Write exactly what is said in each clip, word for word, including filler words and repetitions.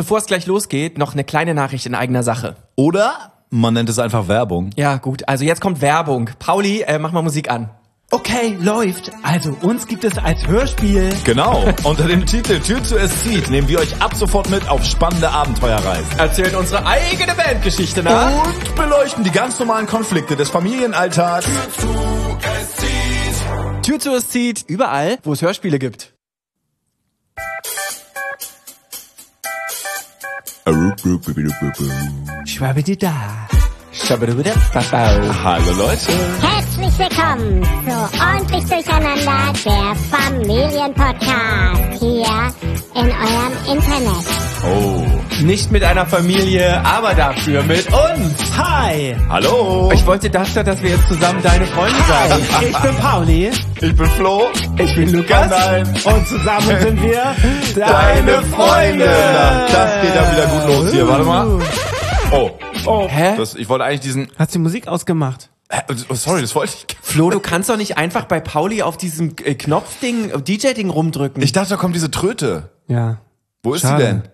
bevor es gleich losgeht, noch eine kleine Nachricht in eigener Sache. Oder man nennt es einfach Werbung. Ja, gut. Also jetzt kommt Werbung. Pauli, äh, mach mal Musik an. Okay, läuft. Also uns gibt es als Hörspiel. Genau. Unter dem Titel Tür zu es zieht nehmen wir euch ab sofort mit auf spannende Abenteuerreisen. Erzählen unsere eigene Bandgeschichte nach. Und beleuchten die ganz normalen Konflikte des Familienalltags. Tür zu es zieht. Tür zu es zieht. Überall, wo es Hörspiele gibt. Schwabidi-da. Hallo Leute. Herzlich willkommen zu Ordentlich Durcheinander, der Familienpodcast hier in eurem Internet. Oh. Nicht mit einer Familie, aber dafür mit uns. Hi. Hallo. Ich wollte dachte, dass wir jetzt zusammen deine Freunde sagen. Ich bin Pauli. Ich bin Flo. Ich bin Lukas. Nein. Und zusammen sind wir Deine Freunde. Na, das geht ja wieder gut los hier. Warte mal. Oh. Oh. Hä? Das, ich wollte eigentlich diesen... Hast du die Musik ausgemacht? Oh, sorry, das wollte ich... Flo, du kannst doch nicht einfach bei Pauli auf diesem äh, Knopfding, D J-Ding rumdrücken. Ich dachte, da kommt diese Tröte. Ja. Wo ist Schade. sie denn?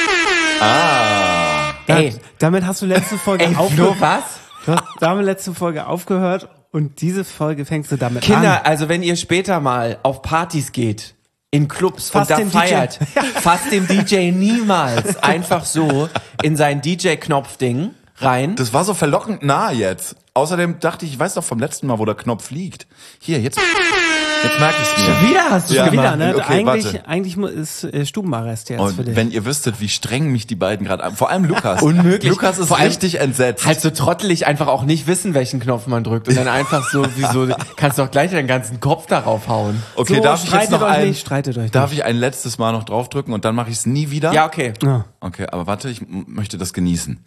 Ah. Ey. Da, damit hast du letzte Folge Ey, Flo, aufgehört. was? Du hast damit letzte Folge aufgehört und diese Folge fängst du damit Kinder, an. also wenn ihr später mal auf Partys geht, in Clubs Fasst und da den D J. feiert, fasst dem D J niemals einfach so in sein D J-Knopfding rein. Das war so verlockend nah jetzt. Außerdem dachte ich, ich weiß doch vom letzten Mal, wo der Knopf liegt. Hier, jetzt, jetzt merke ich es mir. Wieder hast du Ja. schon Wieder, gemacht. ne? Okay, eigentlich warte. eigentlich mu- ist äh, Stubenarrest jetzt für Und dich. wenn ihr wüsstet, wie streng mich die beiden gerade an, vor allem Lukas. Unmöglich. Lukas ist Vor allem richtig entsetzt. Halt so trottelig einfach auch nicht wissen, welchen Knopf man drückt und dann einfach so, wieso, kannst du doch gleich deinen ganzen Kopf darauf hauen. Okay, So, darf ich jetzt streitet noch euch ein, nicht, streitet euch darf nicht. ich ein letztes Mal noch draufdrücken und dann mache ich es nie wieder? Ja, okay. Ja. Okay, aber warte, ich m- möchte das genießen.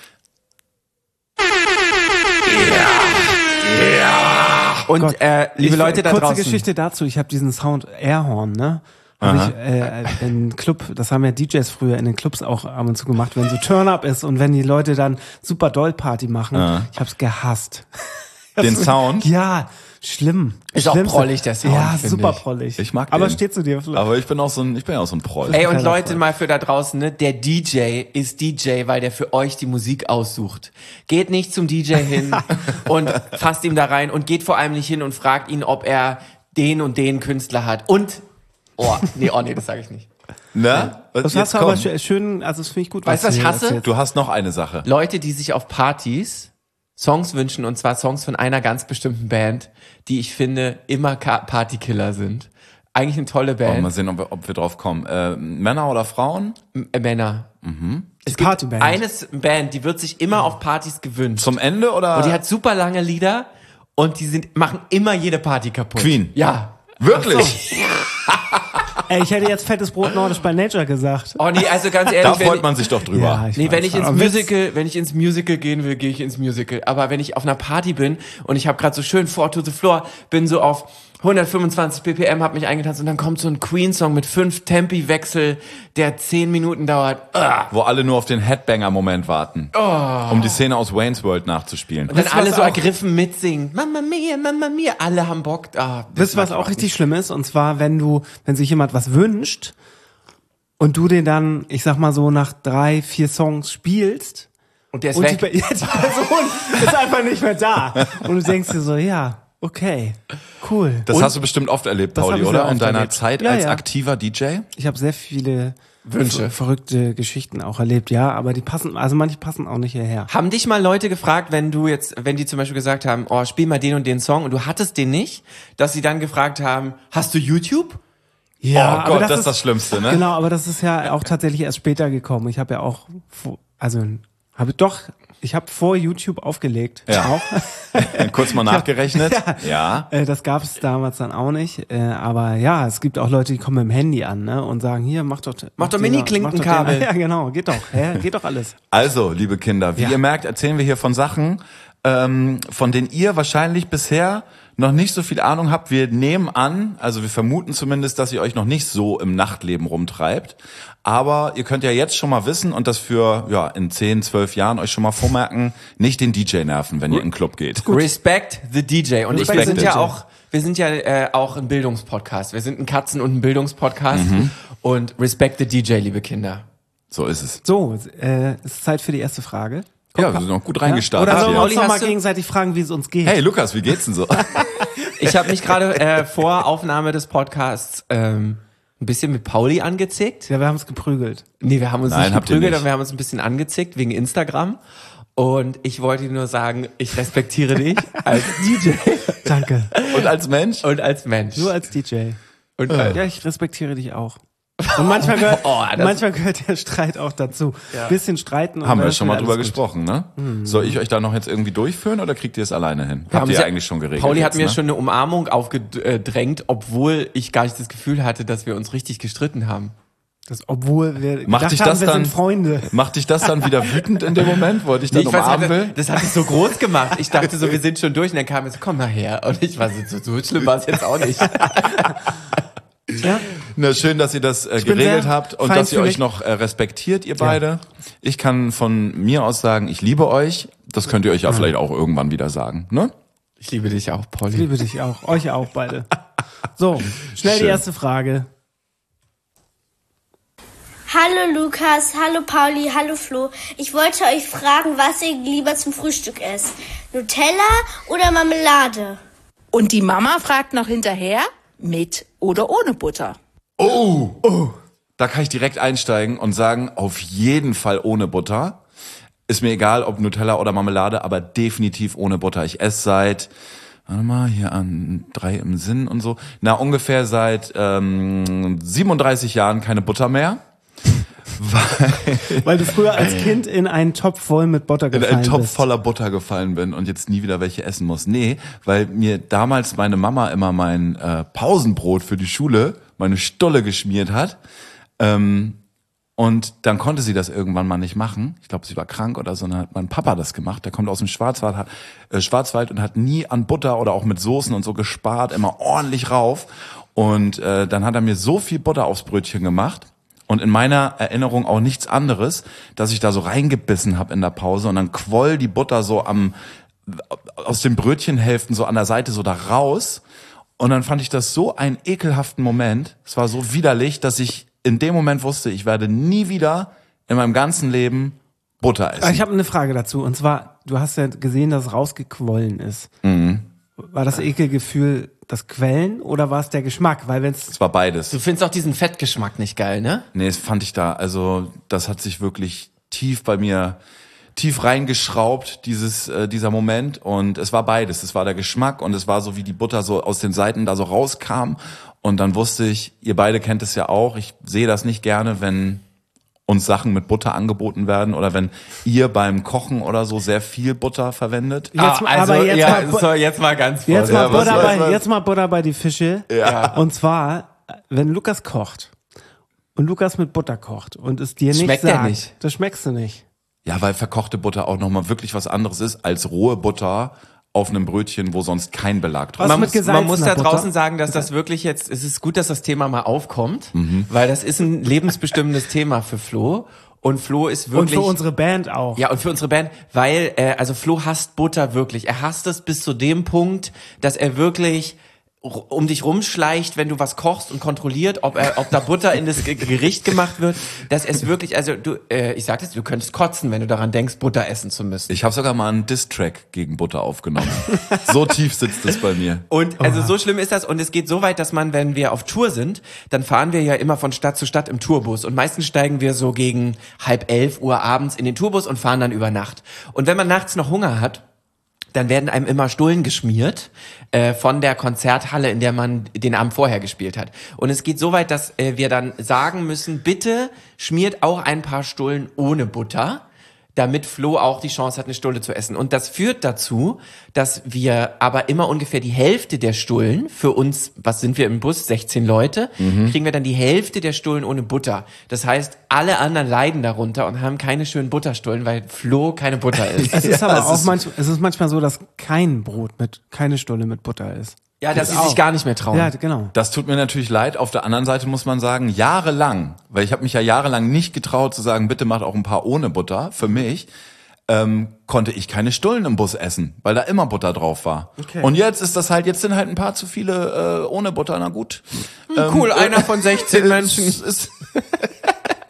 Und Gott. äh, liebe Ich- Leute da kurze draußen. Geschichte dazu. Ich habe diesen Sound Airhorn, ne? Hab ich äh, in Club, das haben ja D Js früher in den Clubs auch ab und zu gemacht, wenn so Turn-Up ist und wenn die Leute dann super doll Party machen. Ja. Ich hab's gehasst. Den Sound? Ja, schlimm. Ist auch Schlimmste. prollig, der Sound, Ja, finde super ich. prollig. Ich mag Aber den. steht zu dir, Flo. Aber ich bin auch so ein, ich bin ja auch so ein Proll. Ey, und Keiner Leute, Freude. mal für da draußen, ne? Der D J ist D J, weil der für euch die Musik aussucht. Geht nicht zum D J hin und fasst ihm da rein und geht vor allem nicht hin und fragt ihn, ob er den und den Künstler hat. Und, oh, nee, oh nee, das sage ich nicht. Ne? Das Jetzt hast du aber komm. sch- schön, also das finde ich gut. Weißt du, was du ich hier hasse? erzählst. Du hast noch eine Sache. Leute, die sich auf Partys Songs wünschen, und zwar Songs von einer ganz bestimmten Band, die ich finde immer Ka- Partykiller sind. Eigentlich eine tolle Oh, Band. mal sehen, ob wir, ob wir drauf kommen. Äh, Männer oder Frauen? M- äh, Männer. Es gibt Partyband. eine S- Band, die wird sich immer auf Partys gewünscht. Zum Ende oder? Und die hat super lange Lieder und die sind, machen immer jede Party kaputt. Queen. Ja. Wirklich? Ey, ich hätte jetzt fettes Brot Nordisch bei Nature gesagt. Oh nee, also ganz Da ehrlich, wenn freut ich, man sich doch drüber. Ja, ich nee, weiß. wenn ich ins Aber Witz- Musical, wenn ich ins Musical gehen will, gehe ich ins Musical. Aber wenn ich auf einer Party bin und ich habe gerade so schön Four to the Floor, bin so auf hundertfünfundzwanzig B P M, hab mich eingetanzt und dann kommt so ein Queen-Song mit fünf Tempi-Wechsel, der zehn Minuten dauert. Ah. Wo alle nur auf den Headbanger-Moment warten. Um die Szene aus Wayne's World nachzuspielen. Und dann Wisst ihr, alle was so auch- ergriffen mitsingen. Mama mia, Mama mia. Alle haben Bock. Ah, das Wisst ihr, was mag ich auch richtig schlimm ist? Und zwar, wenn du, wenn sich jemand was wünscht und du den dann, ich sag mal so, nach drei, vier Songs spielst Und der ist und die, weg. Pe- die Person ist einfach nicht mehr da. Und du denkst dir so, ja, okay, cool. Das und hast du bestimmt oft erlebt, Das hab Pauli, ich sehr oder? In oft deiner erlebt. Zeit Ja, als ja. aktiver D J? ich habe sehr viele Wünsche. ver- verrückte Geschichten auch erlebt, ja, aber die passen, also manche passen auch nicht hierher. Haben dich mal Leute gefragt, wenn du jetzt, wenn die zum Beispiel gesagt haben, oh, spiel mal den und den Song und du hattest den nicht, dass sie dann gefragt haben, hast du YouTube? Ja, Oh Gott, das ist das Schlimmste, ne? Genau, aber das ist ja auch tatsächlich erst später gekommen. Ich habe ja auch, vor- also habe doch, ich habe vor YouTube aufgelegt. Ja. Auch. Kurz mal nachgerechnet. Ja. Äh, das gab es damals dann auch nicht. Äh, aber ja, es gibt auch Leute, die kommen mit dem Handy an, ne, und sagen, hier, mach doch, Mach doch den- Mini-Klinkenkabel. mach doch den- Ja, genau, geht doch, hä? Geht doch alles. Also, liebe Kinder, wie Ja. ihr merkt, erzählen wir hier von Sachen, ähm, von denen ihr wahrscheinlich bisher noch nicht so viel Ahnung habt. Wir nehmen an, also wir vermuten zumindest, dass ihr euch noch nicht so im Nachtleben rumtreibt. Aber ihr könnt ja jetzt schon mal wissen und das für ja in zehn, zwölf Jahren euch schon mal vormerken, nicht den D J nerven, wenn ihr in den Club geht. Respect the D J. Und ich, wir Respect sind the ja D J. auch, wir sind ja äh, auch ein Bildungspodcast. Wir sind ein Katzen- und ein Bildungspodcast. Und Respect the D J, liebe Kinder. So ist es. So, äh, ist Zeit für die erste Frage. Ja, wir sind noch gut reingestartet. Oder sollen wir hier. uns noch mal Hast du- gegenseitig fragen, wie es uns geht? Hey Lukas, wie geht's denn so? Ich habe mich gerade äh, vor Aufnahme des Podcasts ähm, ein bisschen mit Pauli angezickt. Ja, wir haben es geprügelt. Nee, wir haben uns Nein, nicht habt ihr geprügelt, nicht. aber wir haben uns ein bisschen angezickt wegen Instagram. Und ich wollte dir nur sagen, ich respektiere dich als D J Danke. Und als Mensch? und als Mensch. Nur als D J. Und als Ja, ich respektiere dich auch. Und manchmal gehört, Oh, das- manchmal gehört der Streit auch dazu. Bisschen streiten. Und Haben dann wir ist schon mal wieder drüber alles gut. gesprochen, ne? Soll ich euch da noch jetzt irgendwie durchführen oder kriegt ihr es alleine hin? Habt haben ihr sie- eigentlich schon geregelt? Pauli hat jetzt, mir ne? schon eine Umarmung aufgedrängt, obwohl ich gar nicht das Gefühl hatte, dass wir uns richtig gestritten haben. Das, obwohl wir Macht gedacht dich haben, das wir dann- sind Freunde. Macht dich das dann wieder wütend in dem Moment, wo er dich dann Nee, ich weiß, umarmen will? hatte, das hat es so groß gemacht. Ich dachte so, wir sind schon durch. Und dann kam es, komm mal her. Und ich war so, so schlimm war es jetzt auch nicht. Ja? Na, schön, dass ihr das äh, bin geregelt sehr habt und dass ihr feinfühlig. euch noch äh, respektiert, ihr beide. Ich kann von mir aus sagen, ich liebe euch. Das könnt ihr euch ja vielleicht auch irgendwann wieder sagen, ne? Ich liebe dich auch, Pauli. Ich liebe dich auch. Euch auch beide. So, schnell die Schön. erste Frage. Hallo Lukas, hallo Pauli, hallo Flo. Ich wollte euch fragen, was ihr lieber zum Frühstück esst. Nutella oder Marmelade? Und die Mama fragt noch hinterher, mit oder ohne Butter. Oh, oh. Da kann ich direkt einsteigen und sagen, auf jeden Fall ohne Butter. Ist mir egal, ob Nutella oder Marmelade, aber definitiv ohne Butter. Ich esse seit, warte mal, hier an drei im Sinn und so, na ungefähr seit ähm, siebenunddreißig Jahren keine Butter mehr. Weil du früher als Kind in einen Topf voll mit Butter In gefallen einen Topf bist. voller Butter gefallen bin und jetzt nie wieder welche essen muss. Nee, weil mir damals meine Mama immer mein äh, Pausenbrot für die Schule, meine Stulle geschmiert hat. Ähm, und dann konnte sie das irgendwann mal nicht machen. Ich glaube, sie war krank oder so. Dann hat mein Papa das gemacht. Der kommt aus dem Schwarzwald, hat, äh, Schwarzwald und hat nie an Butter oder auch mit Soßen und so gespart, immer ordentlich rauf. Und äh, dann hat er mir so viel Butter aufs Brötchen gemacht. Und in meiner Erinnerung auch nichts anderes, dass ich da so reingebissen habe in der Pause und dann quoll die Butter so am aus den Brötchenhälften so an der Seite so da raus. Und dann fand ich das so einen ekelhaften Moment. Es war so widerlich, dass ich in dem Moment wusste, ich werde nie wieder in meinem ganzen Leben Butter essen. Ich habe eine Frage dazu. Und zwar, du hast ja gesehen, dass es rausgequollen ist. Mhm. War das Ekelgefühl das Quellen oder war es der Geschmack? Weil wenn es Es war beides. Du findest auch diesen Fettgeschmack nicht geil, ne? Nee, das fand ich da, also das hat sich wirklich tief bei mir, tief reingeschraubt, dieses, äh, dieser Moment. Und es war beides. Es war der Geschmack und es war so, wie die Butter so aus den Seiten da so rauskam. Und dann wusste ich, ihr beide kennt es ja auch, ich sehe das nicht gerne, wenn uns Sachen mit Butter angeboten werden oder wenn ihr beim Kochen oder so sehr viel Butter verwendet. jetzt, Ah, also, aber jetzt ja, mal, Bu- so, jetzt mal ganz jetzt vorsichtig. mal Ja, was- Butter was- bei, was- jetzt mal Butter bei die Fische. Ja. Und zwar, wenn Lukas kocht und Lukas mit Butter kocht und es dir nicht Schmeckt der sagt, nicht. das schmeckst du nicht. Ja, weil verkochte Butter auch nochmal wirklich was anderes ist als rohe Butter auf einem Brötchen, wo sonst kein Belag drauf Was man, mit muss, gesalzener man muss da Butter? draußen sagen, dass das wirklich jetzt, es ist gut, dass das Thema mal aufkommt, Mhm. weil das ist ein lebensbestimmendes Thema für Flo. Und Flo ist Und wirklich... für unsere Band auch. Ja, und für unsere Band, weil, äh, also Flo hasst Butter wirklich. Er hasst es bis zu dem Punkt, dass er wirklich r- um dich rumschleicht, wenn du was kochst und kontrolliert, ob er, ob da Butter in das Ge- Gericht gemacht wird, dass es wirklich, also du, äh, ich sag das, du könntest kotzen, wenn du daran denkst, Butter essen zu müssen. Ich habe sogar mal einen Diss-Track gegen Butter aufgenommen. So tief sitzt es bei mir. Und also so schlimm ist das und es geht so weit, dass man, wenn wir auf Tour sind, dann fahren wir ja immer von Stadt zu Stadt im Tourbus und meistens steigen wir so gegen halb elf Uhr abends in den Tourbus und fahren dann über Nacht. Und wenn man nachts noch Hunger hat, dann werden einem immer Stullen geschmiert äh, von der Konzerthalle, in der man den Abend vorher gespielt hat. Und es geht so weit, dass äh, wir dann sagen müssen, bitte schmiert auch ein paar Stullen ohne Butter, damit Flo auch die Chance hat, eine Stulle zu essen. Und das führt dazu, dass wir aber immer ungefähr die Hälfte der Stullen, für uns, was sind wir im Bus, sechzehn Leute, kriegen wir dann die Hälfte der Stullen ohne Butter. Das heißt, alle anderen leiden darunter und haben keine schönen Butterstullen, weil Flo keine Butter isst. Es ist Ja, aber es auch ist- manchmal, es ist manchmal so, dass kein Brot mit, keine Stulle mit Butter ist. Ja, dass sie auch. sich gar nicht mehr trauen. Ja, genau. Das tut mir natürlich leid. Auf der anderen Seite muss man sagen, jahrelang, weil ich habe mich ja jahrelang nicht getraut zu sagen, bitte macht auch ein paar ohne Butter für mich, ähm, konnte ich keine Stullen im Bus essen, weil da immer Butter drauf war. Okay. Und jetzt ist das halt, jetzt sind halt ein paar zu viele äh, ohne Butter, na gut. Ähm, Cool, einer von sechzehn Menschen. Ist, ist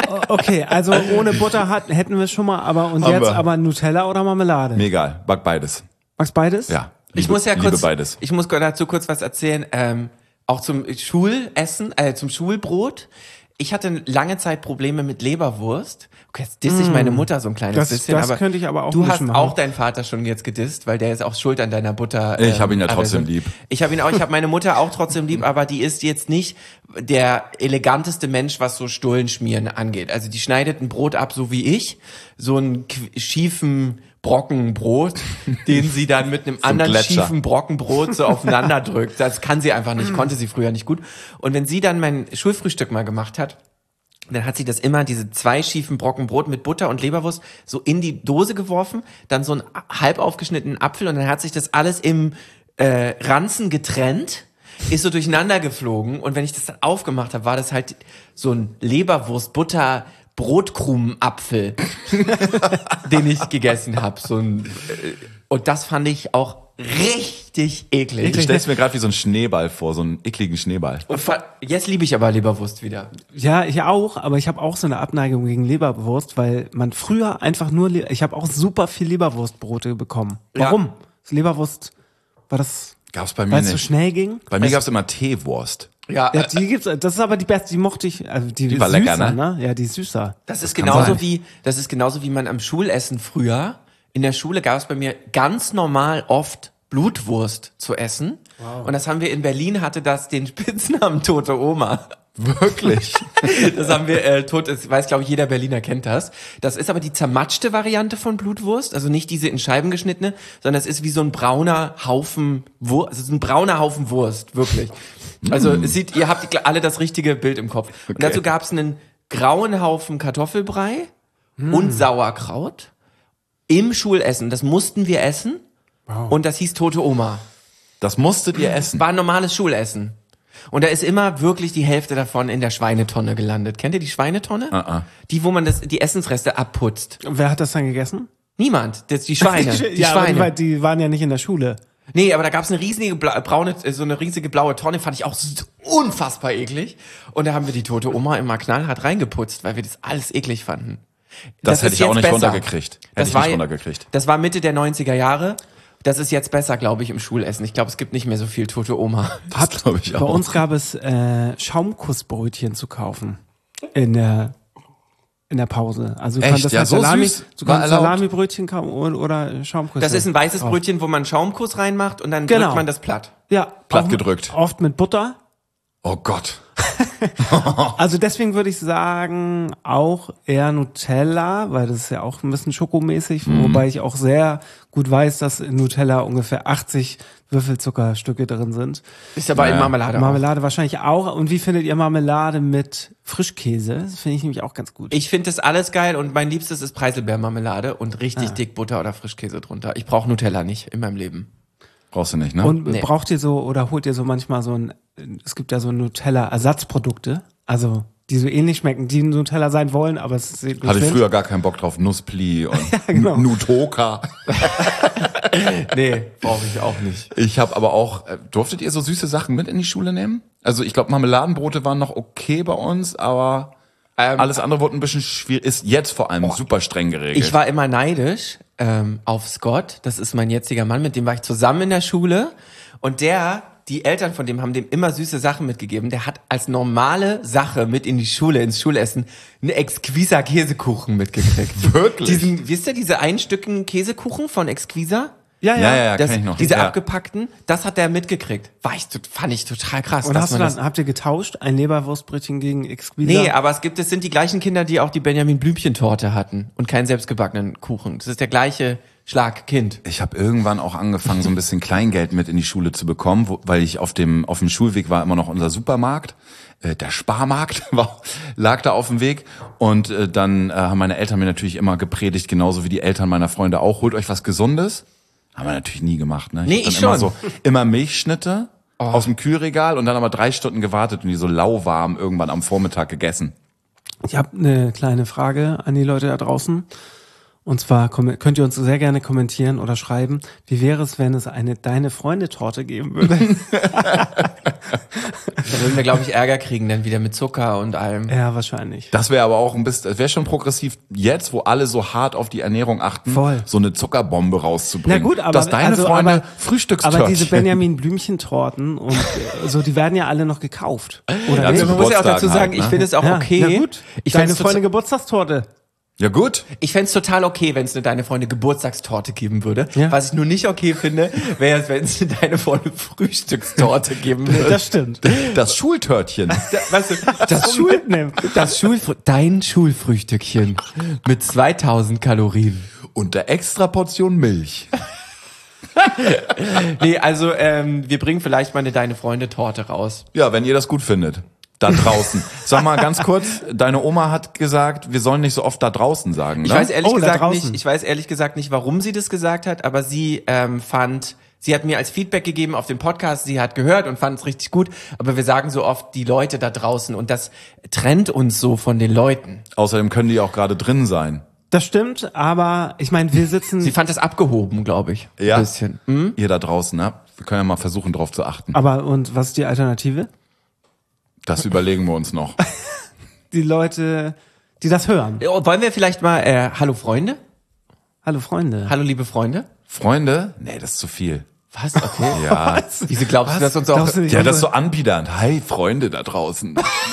Okay, also ohne Butter hat, hätten wir es schon mal, aber und Haben jetzt wir. aber Nutella oder Marmelade? Mir egal, back beides. Magst beides? Ja. Ich liebe, muss ja liebe kurz, beides. ich muss dazu kurz was erzählen, ähm, auch zum Schulessen, äh, zum Schulbrot. Ich hatte lange Zeit Probleme mit Leberwurst. Okay, jetzt disse ich meine Mutter so ein kleines Das- bisschen. das aber könnte ich aber auch Du ein hast bisschen machen. auch deinen Vater schon jetzt gedisst, weil der ist auch schuld an deiner Butter. Ich hab ihn ja aber trotzdem so- lieb. Ich habe ihn auch, ich habe meine Mutter auch trotzdem lieb, aber die ist jetzt nicht der eleganteste Mensch, was so Stullenschmieren angeht. Also die schneidet ein Brot ab, so wie ich, so einen qu- schiefen Brocken Brot, den sie dann mit einem anderen Gletscher. schiefen Brockenbrot so aufeinander drückt. Das kann sie einfach nicht, konnte sie früher nicht gut. Und wenn sie dann mein Schulfrühstück mal gemacht hat, dann hat sie das immer, diese zwei schiefen Brocken Brot mit Butter und Leberwurst, so in die Dose geworfen, dann so einen halb aufgeschnittenen Apfel und dann hat sich das alles im äh, Ranzen getrennt, ist so durcheinander geflogen und wenn ich das dann aufgemacht habe, war das halt so ein Leberwurst-Butter- Brotkrumenapfel, den ich gegessen habe. So ein, äh, und das fand ich auch richtig eklig. Ich stell's mir gerade wie so ein Schneeball vor, so einen ekligen Schneeball. Und fa- jetzt liebe ich aber Leberwurst wieder. Ja, ich auch, aber ich habe auch so eine Abneigung gegen Leberwurst, weil man früher einfach nur, Le- ich habe auch super viel Leberwurstbrote bekommen. Ja. Warum? Das Leberwurst, war das, Gab's bei mir weil es so nicht. schnell ging? Bei mir gab's immer Teewurst. Ja, Ja, die gibt's, das ist aber die beste, die mochte ich, also die, Die war süßer, lecker, ne? Ja, die ist süßer. das ist kann genauso sein. wie, das ist genauso wie man am Schulessen früher, in der Schule gab es bei mir ganz normal oft Blutwurst zu essen. Und das haben wir in Berlin, hatte das den Spitznamen Tote Oma. Wirklich? Das haben wir, äh, tot ist, weiß glaube ich jeder Berliner kennt das. Das ist aber die zermatschte Variante von Blutwurst, also nicht diese in Scheiben geschnittene, sondern es ist wie so ein brauner Haufen Wurst, es ist ein brauner Haufen Wurst, wirklich. Also es sieht, ihr habt die- alle das richtige Bild im Kopf. Und dazu gab es einen grauen Haufen Kartoffelbrei und Sauerkraut im Schulessen. Das mussten wir essen und das hieß Tote Oma. Das musstet ihr essen. War ein normales Schulessen. Und da ist immer wirklich die Hälfte davon in der Schweinetonne gelandet. Kennt ihr die Schweinetonne? Ah, ah. Die, wo man das, die Essensreste abputzt. Wer hat das dann gegessen? Niemand. Das die Schweine. Die ja, aber die, Schweine. war- die waren ja nicht in der Schule. Nee, aber da gab's eine riesige bla- braune, äh, so eine riesige blaue Tonne, fand ich auch so unfassbar eklig. Und da haben wir die tote Oma immer knallhart reingeputzt, weil wir das alles eklig fanden. Das hätte ist ich auch jetzt nicht besser. runtergekriegt. Hätte Das ich war nicht ja- runtergekriegt. Das war Mitte der neunziger Jahre. Das ist jetzt besser, glaube ich, im Schulessen. Ich glaube, es gibt nicht mehr so viel tote Oma. Das glaube ich Bei auch. uns gab es äh, Schaumkussbrötchen zu kaufen in der in der Pause. Also du Echt? konntest Ja, halt so Salami, süß? du War konntest erlaubt? Salamibrötchen kaufen oder, oder Schaumkusse. Das ist ein weißes kaufen. Brötchen, wo man Schaumkuss reinmacht und dann Genau. drückt man das platt. Ja, Platt auch- gedrückt. Oft mit Butter. Oh Gott. Also deswegen würde ich sagen, auch eher Nutella, weil das ist ja auch ein bisschen schokomäßig, Mhm. wobei ich auch sehr gut weiß, dass in Nutella ungefähr achtzig Würfelzuckerstücke drin sind. Ist aber Ja. in Marmelade. Marmelade wahrscheinlich auch. Und wie findet ihr Marmelade mit Frischkäse? Das finde ich nämlich auch ganz gut. Ich finde das alles geil und mein Liebstes ist Preiselbeermarmelade und richtig dick Butter oder Frischkäse drunter. Ich brauche Nutella nicht in meinem Leben. Brauchst du nicht, ne? Und Nee. braucht ihr so oder holt ihr so manchmal so ein, es gibt ja so Nutella-Ersatzprodukte, also die so ähnlich schmecken, die Nutella sein wollen, aber es ist nicht Hatte ich schön. früher gar keinen Bock drauf. Nusspli und genau. Nutoka. Nee, brauche ich auch nicht. Ich habe aber auch, äh, durftet ihr so süße Sachen mit in die Schule nehmen? Also ich glaube, Marmeladenbrote waren noch okay bei uns, aber Ähm, alles andere wurde ein bisschen schwierig. Ist jetzt vor allem super streng geregelt. Ich war immer neidisch ähm, auf Scott. Das ist mein jetziger Mann, mit dem war ich zusammen in der Schule. Und der, die Eltern von dem haben dem immer süße Sachen mitgegeben. Der hat als normale Sache mit in die Schule, ins Schulessen, einen Exquisa Käsekuchen mitgekriegt. Wirklich? Diesen, wisst ihr, diese einstücken Käsekuchen von Exquisa? Ja, ja, ja. ja, ja, Das, kenn ich noch. diese ja. abgepackten, das hat der mitgekriegt. War ich, tot- fand ich total krass. Und dass hast du man dann, das, habt ihr getauscht? Ein Leberwurstbrötchen gegen Exquisa? nee, aber es gibt, es sind die gleichen Kinder, die auch die Benjamin Blümchen-Torte hatten und keinen selbstgebackenen Kuchen. Das ist der gleiche Schlag Kind. Ich habe irgendwann auch angefangen, so ein bisschen Kleingeld mit in die Schule zu bekommen, wo, weil ich auf dem auf dem Schulweg war immer noch unser Supermarkt. Äh, der Sparmarkt war, lag da auf dem Weg. Und äh, dann äh, haben meine Eltern mir natürlich immer gepredigt, genauso wie die Eltern meiner Freunde auch, holt euch was Gesundes. Haben wir natürlich nie gemacht. Ne? Nee, hab dann ich immer schon. so immer Milchschnitte aus dem Kühlregal und dann aber drei Stunden gewartet und die so lauwarm irgendwann am Vormittag gegessen. Ich habe eine kleine Frage an die Leute da draußen. Und zwar könnt ihr uns sehr gerne kommentieren oder schreiben, wie wäre es, wenn es eine Deine-Freunde-Torte geben würde? Da würden wir, glaube ich, Ärger kriegen, dann wieder mit Zucker und allem. Ja, wahrscheinlich. Das wäre aber auch ein bisschen, das wäre schon progressiv jetzt, wo alle so hart auf die Ernährung achten, Voll. so eine Zuckerbombe rauszubringen. Na gut, aber dass deine also, Freunde aber, Frühstückstörtchen. aber diese Benjamin-Blümchen-Torten und äh, so, die werden ja alle noch gekauft. Oder Ja, nicht? zu Man muss ja auch dazu Geburtstagen sagen, halt, ich ne? finde es auch Ja, okay. Na gut, Ich deine fänd's Freunde tota- Geburtstagstorte. Ja gut. Ich fänd's total okay, wenn es eine Deine Freunde Geburtstagstorte geben würde. Ja. Was ich nur nicht okay finde, wäre es, wenn es eine Deine Freunde Frühstückstorte geben würde. Das stimmt. Das Schultörtchen. Weißt du, das, Schul das Schulfrü dein Schulfrühstückchen mit zweitausend Kalorien. Und der extra Portion Milch. Nee, also ähm, wir bringen vielleicht mal eine Deine Freunde Torte raus. Ja, wenn ihr das gut findet. Da draußen. Sag mal ganz kurz, deine Oma hat gesagt, wir sollen nicht so oft da draußen sagen, ne? Ich weiß ehrlich Oh, da gesagt draußen. nicht, ich weiß ehrlich gesagt nicht, warum sie das gesagt hat, aber sie ähm, fand, sie hat mir als Feedback gegeben auf dem Podcast, sie hat gehört und fand es richtig gut, aber wir sagen so oft die Leute da draußen und das trennt uns so von den Leuten. Außerdem können die auch gerade drin sein. Das stimmt, aber ich meine, wir sitzen, Sie fand das abgehoben, glaube ich. Ja. Ein bisschen. Hm? Ihr da draußen, ne? Wir können ja mal versuchen, drauf zu achten. aber und was ist die Alternative? Das überlegen wir uns noch. Die Leute, die das hören. Oh, wollen wir vielleicht mal, äh, hallo Freunde? Hallo Freunde. Hallo liebe Freunde? Freunde? Nee, das ist zu viel. Was? Okay. Ja. Wieso glaubst du, dass uns auch... Glaubst du nicht, Ja, das ist so anbiedernd. Hi, Freunde da draußen.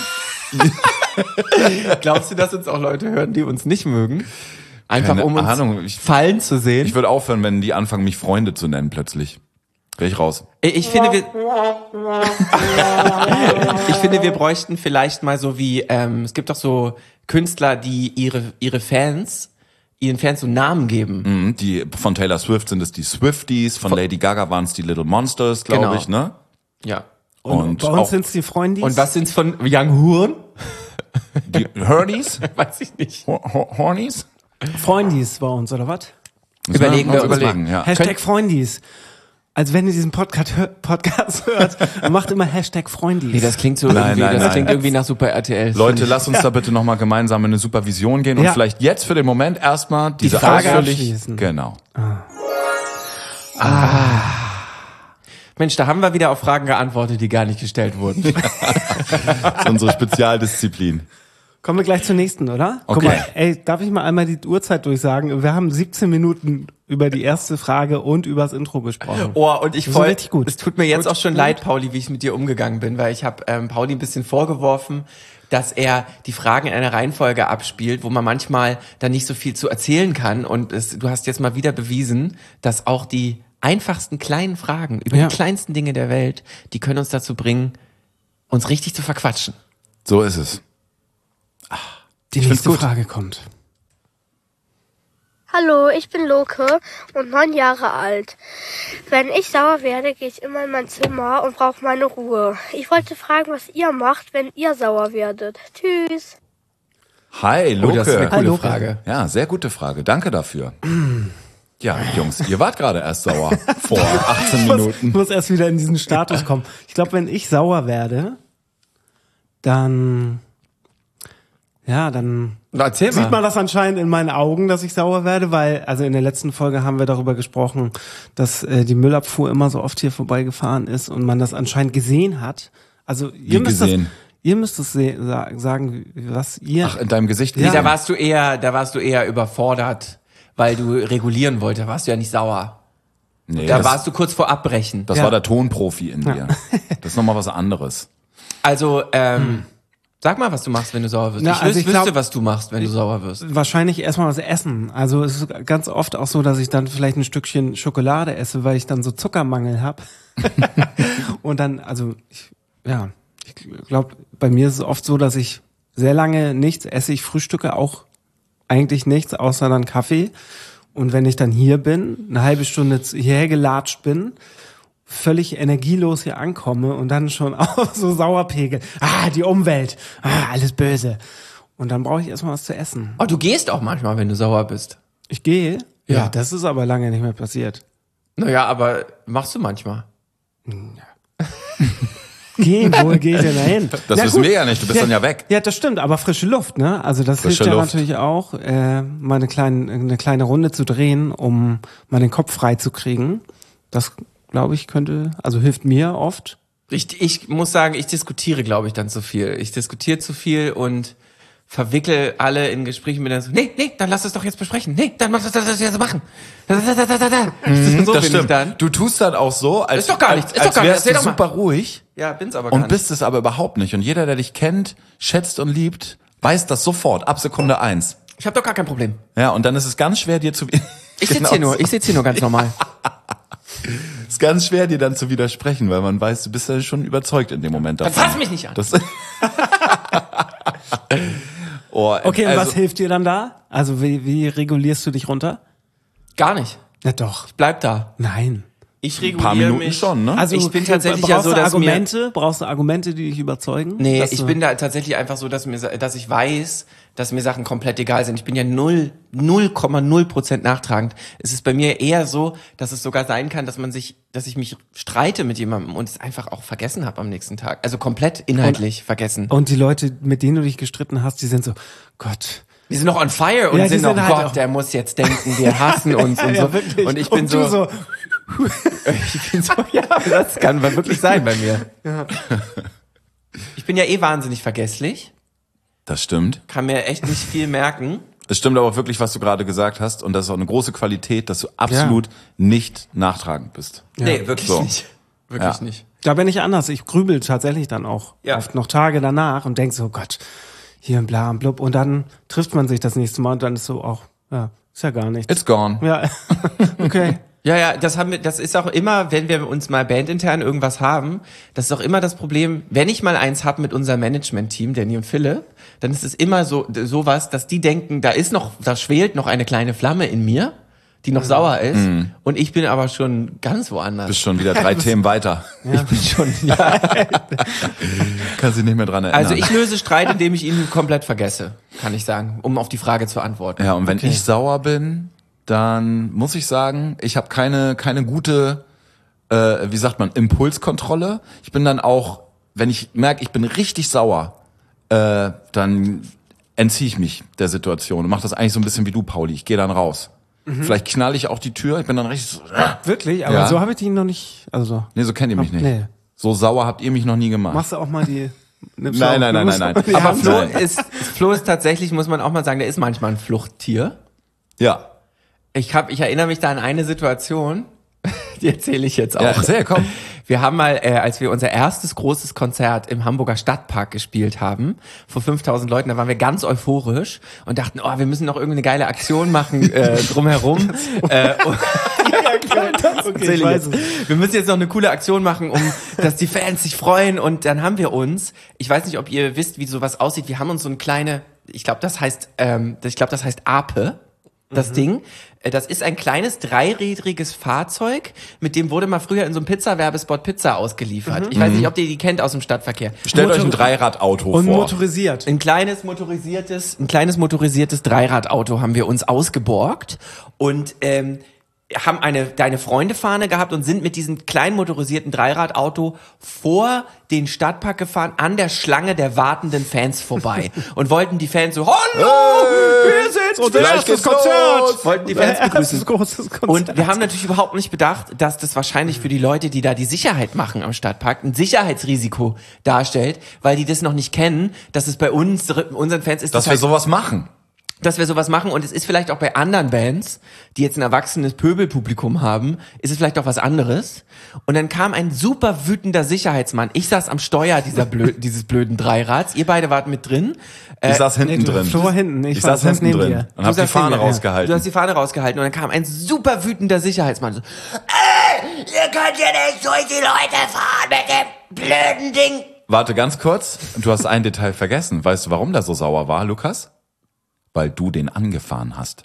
Glaubst du, dass uns auch Leute hören, die uns nicht mögen? Einfach Keine um uns Ahnung, ich- fallen zu sehen? Ich würde aufhören, wenn die anfangen, mich Freunde zu nennen plötzlich. Wäre ich raus. Ich, ich finde, wir... ich finde, wir bräuchten vielleicht mal so wie... Ähm, es gibt doch so Künstler, die ihre, ihre Fans... ihren Fans so Namen geben. Mhm, die von Taylor Swift sind es die Swifties, von Lady Gaga waren es die Little Monsters, glaube Genau. ich, ne? Ja. Und bei uns sind es die Freundis. Und was sind's von Young Huren? Die Hornies? Weiß ich nicht. Ho- Ho- Hornies? Freundis bei uns, oder was? Müssen Überlegen wir uns uns überlegen, mal. ja. Hashtag Freundis. Also wenn ihr diesen Podcast, hör- Podcast hört, macht immer Hashtag Freundis. Nee, das klingt so Nein, irgendwie, nein, das nein. klingt irgendwie nach Super R T L. Leute, lasst uns da bitte nochmal gemeinsam in eine Supervision gehen und Ja. vielleicht jetzt für den Moment erstmal diese Frage ausführlich. abschließen. Genau. Mensch, da haben wir wieder auf Fragen geantwortet, die gar nicht gestellt wurden. Das ist unsere Spezialdisziplin. Kommen wir gleich zur nächsten, oder? Guck Okay. mal, ey, darf ich mal einmal die Uhrzeit durchsagen? Wir haben siebzehn Minuten über die erste Frage und übers Intro gesprochen. Oh, und ich Das ist voll, richtig gut. es tut mir jetzt Gut, auch schon gut. leid, Pauli, wie ich mit dir umgegangen bin, weil ich habe ähm, Pauli ein bisschen vorgeworfen, dass er die Fragen in einer Reihenfolge abspielt, wo man manchmal dann nicht so viel zu erzählen kann. Und es, du hast jetzt mal wieder bewiesen, dass auch die einfachsten kleinen Fragen über Ja. die kleinsten Dinge der Welt, die können uns dazu bringen, uns richtig zu verquatschen. So ist es. Die find's nächste gut. Frage kommt. Hallo, ich bin Loke und neun Jahre alt. Wenn ich sauer werde, gehe ich immer in mein Zimmer und brauche meine Ruhe. Ich wollte fragen, was ihr macht, wenn ihr sauer werdet. Tschüss. Hi, Loke. Oh, das ist eine coole Hallo. Frage. Ja, sehr gute Frage. Danke dafür. Ja, Jungs, ihr wart gerade erst sauer. Vor achtzehn Ich muss, Minuten. muss erst wieder in diesen Status kommen. Ich glaube, wenn ich sauer werde, dann, ja, dann Na, erzähl sieht man das anscheinend in meinen Augen, dass ich sauer werde, weil, also in der letzten Folge haben wir darüber gesprochen, dass äh, die Müllabfuhr immer so oft hier vorbeigefahren ist und man das anscheinend gesehen hat. Also ihr Wie müsst gesehen? das, ihr müsst es se- sa- sagen, was ihr. Ach, in deinem Gesicht. Nee, Ja. da warst du eher, da warst du eher überfordert, weil du regulieren wolltest. Da warst du ja nicht sauer. nee, Da das, warst du kurz vor Abbrechen. das Ja. war der Tonprofi in dir. Das ist nochmal was anderes. Also, ähm, sag mal, was du machst, wenn du sauer wirst. Na, ich also wüs- ich glaub- wüsste, was du machst, wenn du sauer wirst. Wahrscheinlich erstmal was essen. Also es ist ganz oft auch so, dass ich dann vielleicht ein Stückchen Schokolade esse, weil ich dann so Zuckermangel habe. Und dann, also ich, ja, ich glaube, bei mir ist es oft so, dass ich sehr lange nichts esse. Ich frühstücke auch eigentlich nichts, außer dann Kaffee. Und wenn ich dann hier bin, eine halbe Stunde hierher gelatscht bin, völlig energielos hier ankomme und dann schon auch so Sauerpegel. Ah, die Umwelt. Ah, alles böse. Und dann brauche ich erstmal was zu essen. Oh, du gehst auch manchmal, wenn du sauer bist. Ich gehe? Ja. Ja. Das ist aber lange nicht mehr passiert. Naja, aber machst du manchmal. Gehen, wo gehe ich denn da hin? Das Na wissen gut. wir ja nicht, du bist dann ja weg. Ja, das stimmt, aber frische Luft, ne? Also das Frische hilft ja Luft. natürlich auch, äh, mal eine kleine, eine kleine Runde zu drehen, um mal den Kopf frei zu kriegen. Das, glaube ich, könnte, also hilft mir oft. Ich, ich muss sagen, ich diskutiere, glaube ich, dann zu viel. Ich diskutiere zu viel und verwickel alle in Gesprächen mit dann so, nee, nee, dann lass es doch jetzt besprechen. Nee, dann mach das, das, das jetzt machen. Da, da, da, da, da, da. So Das bin stimmt. ich dann. Du tust dann auch so, als, Ist doch gar nichts, als, ist doch als gar nichts, wärst du erzähl doch mal. super ruhig Ja, bin's aber gar und nicht. bist es aber überhaupt nicht. Und jeder, der dich kennt, schätzt und liebt, weiß das sofort, ab Sekunde eins. Ich habe doch gar kein Problem. Ja, und dann ist es ganz schwer, dir zu... Ich sitze hier nur, ich sitze hier nur ganz normal. ist ganz schwer, dir dann zu widersprechen, weil man weiß, du bist ja schon überzeugt in dem Moment davon. Dann fass mich nicht an. Das oh, Okay, und also, was hilft dir dann da? Also wie, wie regulierst du dich runter? Gar nicht. Na doch. Bleib da. Nein. Ich ein reguliere paar Minuten mich. schon, ne? Also Ich bin okay, tatsächlich ja brauchst so, du dass mir- Argumente, brauchst du Argumente, die dich überzeugen? Nee, Dass ich du- bin da tatsächlich einfach so, dass mir, dass ich weiß, dass mir Sachen komplett egal sind. Ich bin ja null, null Komma null Prozent nachtragend. Es ist bei mir eher so, dass es sogar sein kann, dass man sich, dass ich mich streite mit jemandem und es einfach auch vergessen habe am nächsten Tag. Also komplett inhaltlich vergessen. Und die Leute, mit denen du dich gestritten hast, die sind so, Gott. Die sind noch on fire und Ja, die sind, sind oh halt auch- Gott, der muss jetzt denken, wir hassen uns und so. Ja, wirklich. Und ich bin und du so, ich bin so, ja, das kann wirklich sein bei mir. Ja. Ich bin ja eh wahnsinnig vergesslich, Das stimmt. kann mir echt nicht viel merken. Es stimmt aber auch wirklich, was du gerade gesagt hast. Und das ist auch eine große Qualität, dass du absolut nicht nachtragend bist. Nee, wirklich So. nicht. Wirklich Ja. nicht. Da bin ich anders. Ich grübel tatsächlich dann auch Ja. oft noch Tage danach und denk so, Gott, hier und bla und blub. Und dann trifft man sich das nächste Mal und dann ist so auch, ja, ist ja gar nichts. It's gone. Ja, okay. Ja, ja, das haben wir, das ist auch immer, wenn wir uns mal bandintern irgendwas haben, das ist auch immer das Problem, wenn ich mal eins hab mit unserem Management-Team, Danny und Philipp, dann ist es immer so, sowas, dass die denken, da ist noch, da schwelt noch eine kleine Flamme in mir, die noch sauer ist, und ich bin aber schon ganz woanders. Bist schon wieder drei Themen weiter. Ich bin schon, ja. Kannst dich nicht mehr dran erinnern. Also ich löse Streit, indem ich ihn komplett vergesse, kann ich sagen, um auf die Frage zu antworten. Ja, und wenn ich sauer bin, dann muss ich sagen, ich habe keine keine gute, äh, wie sagt man, Impulskontrolle. Ich bin dann auch, wenn ich merke, ich bin richtig sauer, äh, dann entziehe ich mich der Situation und mache das eigentlich so ein bisschen wie du, Pauli. Ich gehe dann raus. Vielleicht knalle ich auch die Tür. Ich bin dann richtig so, Wirklich? Aber Ja. so habe ich dich noch nicht, also nee, so kennt ihr mich nicht. nee. So sauer habt ihr mich noch nie gemacht. Machst du auch mal die... nimmst du Nein, auch- nein, nein, nimmst nein, du- nein. Ja, Aber Flo Nein. ist, Flo ist tatsächlich, muss man auch mal sagen, der ist manchmal ein Fluchttier. Ja. Ich hab, ich erinnere mich da an eine Situation, die erzähle ich jetzt auch. Ja, erzähl, komm. Wir haben mal, äh, als wir unser erstes großes Konzert im Hamburger Stadtpark gespielt haben, vor fünftausend Leuten, da waren wir ganz euphorisch und dachten, oh, wir müssen noch irgendeine geile Aktion machen äh, drumherum. äh, und Okay, ich weiß es. wir müssen jetzt noch eine coole Aktion machen, um, dass die Fans sich freuen. Und dann haben wir uns, ich weiß nicht, ob ihr wisst, wie sowas aussieht, wir haben uns so eine kleine, ich glaube, das heißt, ähm, ich glaube, das heißt Ape. Das Ding, äh, das ist ein kleines dreirädriges Fahrzeug, mit dem wurde mal früher in so einem Pizza-Werbespot Pizza ausgeliefert. Ich weiß nicht, ob ihr die kennt aus dem Stadtverkehr. Stellt euch ein Dreiradauto Und vor. motorisiert. Ein kleines motorisiertes, ein kleines motorisiertes Dreiradauto haben wir uns ausgeborgt und ähm, haben eine deine Freunde-Fahne gehabt und sind mit diesem kleinen motorisierten Dreiradauto vor den Stadtpark gefahren, an der Schlange der wartenden Fans vorbei und wollten die Fans so, hallo, wir sind Unser erstes Konzert. wollten die Fans begrüßen. Erstes großes Konzert. Und wir haben natürlich überhaupt nicht bedacht, dass das wahrscheinlich für die Leute, die da die Sicherheit machen am Stadtpark, ein Sicherheitsrisiko darstellt, weil die das noch nicht kennen, dass es bei uns, unseren Fans ist, Dass das wir halt, sowas machen. dass wir sowas machen. Und es ist vielleicht auch bei anderen Bands, die jetzt ein erwachsenes Pöbelpublikum haben, ist es vielleicht auch was anderes. Und dann kam ein super wütender Sicherheitsmann. Ich saß am Steuer dieser blö dieses blöden Dreirads. Ihr beide wart mit drin. Ich saß hinten nee, du- drin. Flo hinten, ich Ich saß saß hinten neben drin dir. und hab die saßt Fahne neben mir, ja. rausgehalten. Du hast die Fahne rausgehalten und dann kam ein super wütender Sicherheitsmann. So, ey, ihr könnt ja nicht durch die Leute fahren mit dem blöden Ding. Warte ganz kurz. Du hast ein Detail vergessen. Weißt du, warum der so sauer war, Lukas? Weil du den angefahren hast.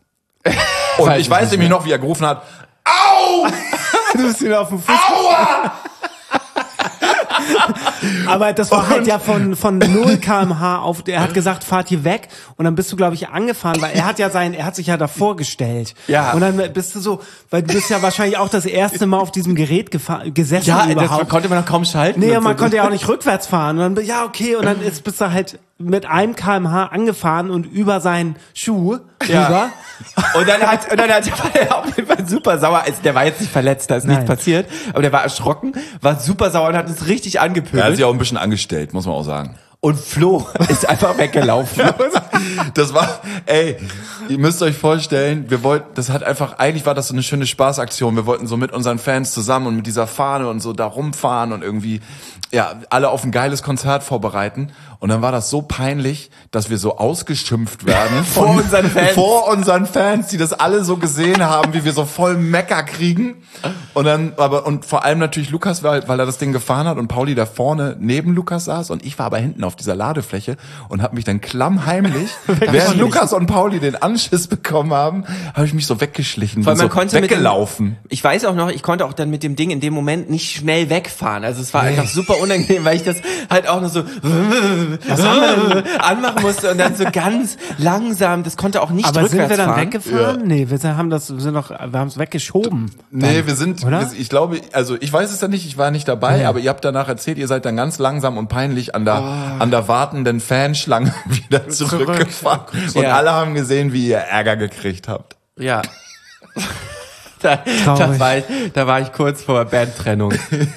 Und Weiß ich ich weiß nicht nämlich noch, wie er gerufen hat. Au! Du bist wieder auf dem Fuß. Aua! Aber das war halt ja von, von null Kilometer pro Stunde auf, er hat gesagt, fahrt hier weg. Und dann bist du, glaube ich, angefahren, weil er hat ja sein, er hat sich ja davor gestellt. Ja. Und dann bist du so, weil du bist ja wahrscheinlich auch das erste Mal auf diesem Gerät gefahren, gesessen Ja, überhaupt. das konnte man noch kaum schalten. Nee, und man so. konnte ja auch nicht rückwärts fahren. Und dann, ja, okay, und dann ist, bist du halt mit einem Kilometer pro Stunde angefahren und über seinen Schuh Ja. rüber. Und dann hat, und dann hat war der auf jeden Fall super sauer. Also der war jetzt nicht verletzt, da ist nichts Nein. passiert. Aber der war erschrocken, war super sauer und hat uns richtig Er hat angepöbelt. sich auch ein bisschen angestellt, muss man auch sagen. Und Flo ist einfach weggelaufen. Das war, ey, ihr müsst euch vorstellen, wir wollten, das hat einfach, eigentlich war das so eine schöne Spaßaktion. Wir wollten so mit unseren Fans zusammen und mit dieser Fahne und so da rumfahren und irgendwie, ja, alle auf ein geiles Konzert vorbereiten. Und dann war das so peinlich, dass wir so ausgeschimpft werden Vor von- unseren Fans. Vor unseren Fans, die das alle so gesehen haben, wie wir so voll Mecker kriegen. Und dann, aber, und vor allem natürlich Lukas, weil, weil er das Ding gefahren hat und Pauli da vorne neben Lukas saß und ich war aber hinten auf dieser Ladefläche und habe mich dann klammheimlich, während Lukas und Pauli den Anschiss bekommen haben, habe ich mich so weggeschlichen, Weil bin man so konnte mit dem- weggelaufen. Ich weiß auch noch, ich konnte auch dann mit dem Ding in dem Moment nicht schnell wegfahren. Also es war einfach super unangenehm, weil ich das halt auch noch so anmachen musste und dann so ganz langsam, das konnte auch nicht Aber rückwärts sind wir dann fahren. weggefahren? Nee, wir haben das, wir sind noch, wir haben es weggeschoben. Nee, Dann, wir sind, oder? wir, ich glaube, also ich weiß es ja nicht, ich war nicht dabei, aber ihr habt danach erzählt, ihr seid dann ganz langsam und peinlich an der, an der wartenden Fanschlange wieder zurückgefahren. Und Ja. alle haben gesehen, wie ihr Ärger gekriegt habt. Ja. Da, da, war ich, da war ich kurz vor Bandtrennung.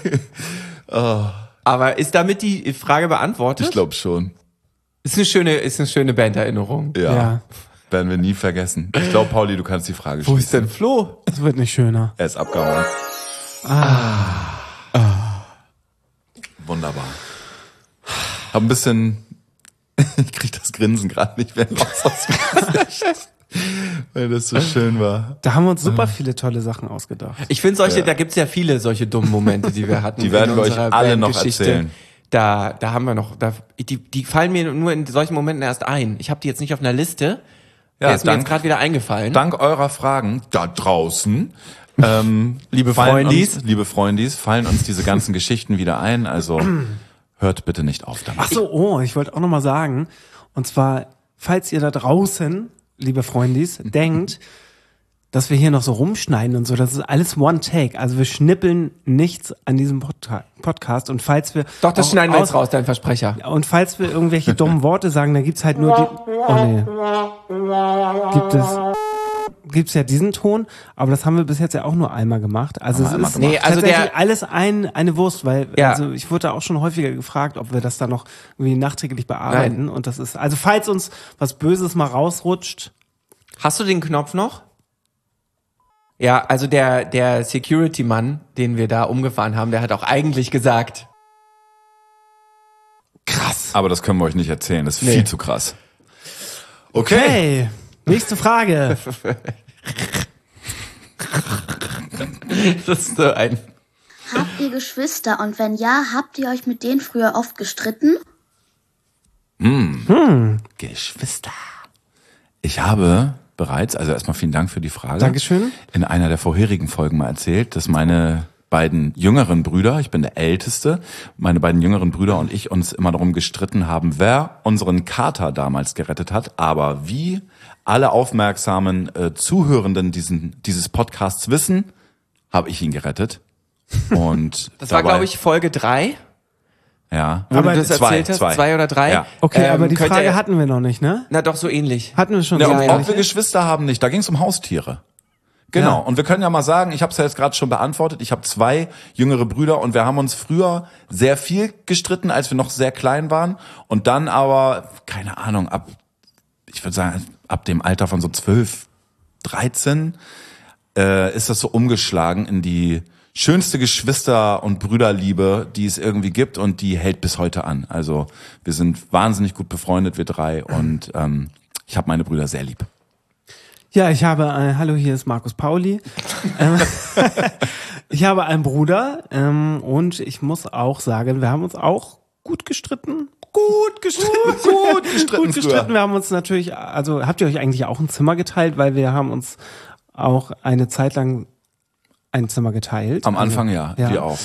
Aber ist damit die Frage beantwortet? Ich glaube schon. Ist eine schöne, ist eine schöne Banderinnerung. Ja. Ja. Werden wir nie vergessen. Ich glaube, Pauli, du kannst die Frage Wo schließen. ist denn Flo? Es wird nicht schöner. Er ist abgehauen. Ah. Wunderbar. Hab ein bisschen, ich krieg das Grinsen gerade nicht mehr raus aus dem Gesicht, weil das so schön war. Da haben wir uns super viele tolle Sachen ausgedacht. Ich finde solche, da gibt's ja viele solche dummen Momente, die wir hatten. Die werden in wir euch unserer alle noch Bandgeschichte. erzählen. Da, da haben wir noch, da, die, die fallen mir nur in solchen Momenten erst ein. Ich habe die jetzt nicht auf einer Liste. Ja, Der ist mir dank- jetzt gerade wieder eingefallen. Dank eurer Fragen da draußen, ähm, Liebe fallen Freundis. uns, liebe Freundis, fallen uns diese ganzen Geschichten wieder ein. Also hört bitte nicht auf damit. Ach so, oh, ich wollte auch noch mal sagen, und zwar, falls ihr da draußen, liebe Freundis, denkt, dass wir hier noch so rumschneiden und so, das ist alles One Take. Also wir schnippeln nichts an diesem Podca- Podcast. Und falls wir Doch, das auch schneiden wir aus- jetzt raus, dein Versprecher. Und falls wir irgendwelche dummen Worte sagen, dann gibt's halt nur die. Oh nee. Gibt es. Gibt's ja diesen Ton, aber das haben wir bis jetzt ja auch nur einmal gemacht. Also es einmal ist gemacht. Nee, also tatsächlich der- alles ein, eine Wurst, weil Ja. also ich wurde auch schon häufiger gefragt, ob wir das dann noch irgendwie nachträglich bearbeiten. Und das ist, also falls uns was Böses mal rausrutscht, Hast du den Knopf noch? Ja, also der, der Security-Mann, den wir da umgefahren haben, der hat auch eigentlich gesagt, krass. Aber das können wir euch nicht erzählen, das ist Nee. viel zu krass. Okay. Hey, nächste Frage. das ist so ein... Habt ihr Geschwister und wenn ja, habt ihr euch mit denen früher oft gestritten? Geschwister. Ich habe bereits, also erstmal vielen Dank für die Frage. Dankeschön. In einer der vorherigen Folgen mal erzählt, dass meine beiden jüngeren Brüder, ich bin der Älteste, meine beiden jüngeren Brüder und ich uns immer darum gestritten haben, wer unseren Kater damals gerettet hat. Aber wie alle aufmerksamen äh, Zuhörenden diesen, dieses Podcasts wissen, habe ich ihn gerettet. Und Das war, dabei- glaube ich, Folge drei, ja, wo Aber du das zwei, erzählt hast. zwei. Zwei oder drei. Ja. Okay, Ähm, aber die könnte Frage er- hatten wir noch nicht, ne? Na doch, so ähnlich. Hatten wir schon. Ja, so ob, ob ähnlich? wir Geschwister haben nicht, da ging es um Haustiere. Genau, Ja. und wir können ja mal sagen, ich habe es ja jetzt gerade schon beantwortet, ich habe zwei jüngere Brüder und wir haben uns früher sehr viel gestritten, als wir noch sehr klein waren und dann aber, keine Ahnung, ab, ich würde sagen, ab dem Alter von so zwölf, dreizehn äh, ist das so umgeschlagen in die schönste Geschwister- und Brüderliebe, die es irgendwie gibt und die hält bis heute an. Also wir sind wahnsinnig gut befreundet, wir drei und ähm, ich habe meine Brüder sehr lieb. Ja, ich habe, äh, hallo, hier ist Markus Pauli. ähm, ich habe einen Bruder ähm, und ich muss auch sagen, wir haben uns auch gut gestritten. Gut gestritten. Gut gestritten Gut gestritten. Wir haben uns natürlich, also habt ihr euch eigentlich auch ein Zimmer geteilt, weil wir haben uns auch eine Zeit lang ein Zimmer geteilt. Am Anfang also, ja, ja. wir auch.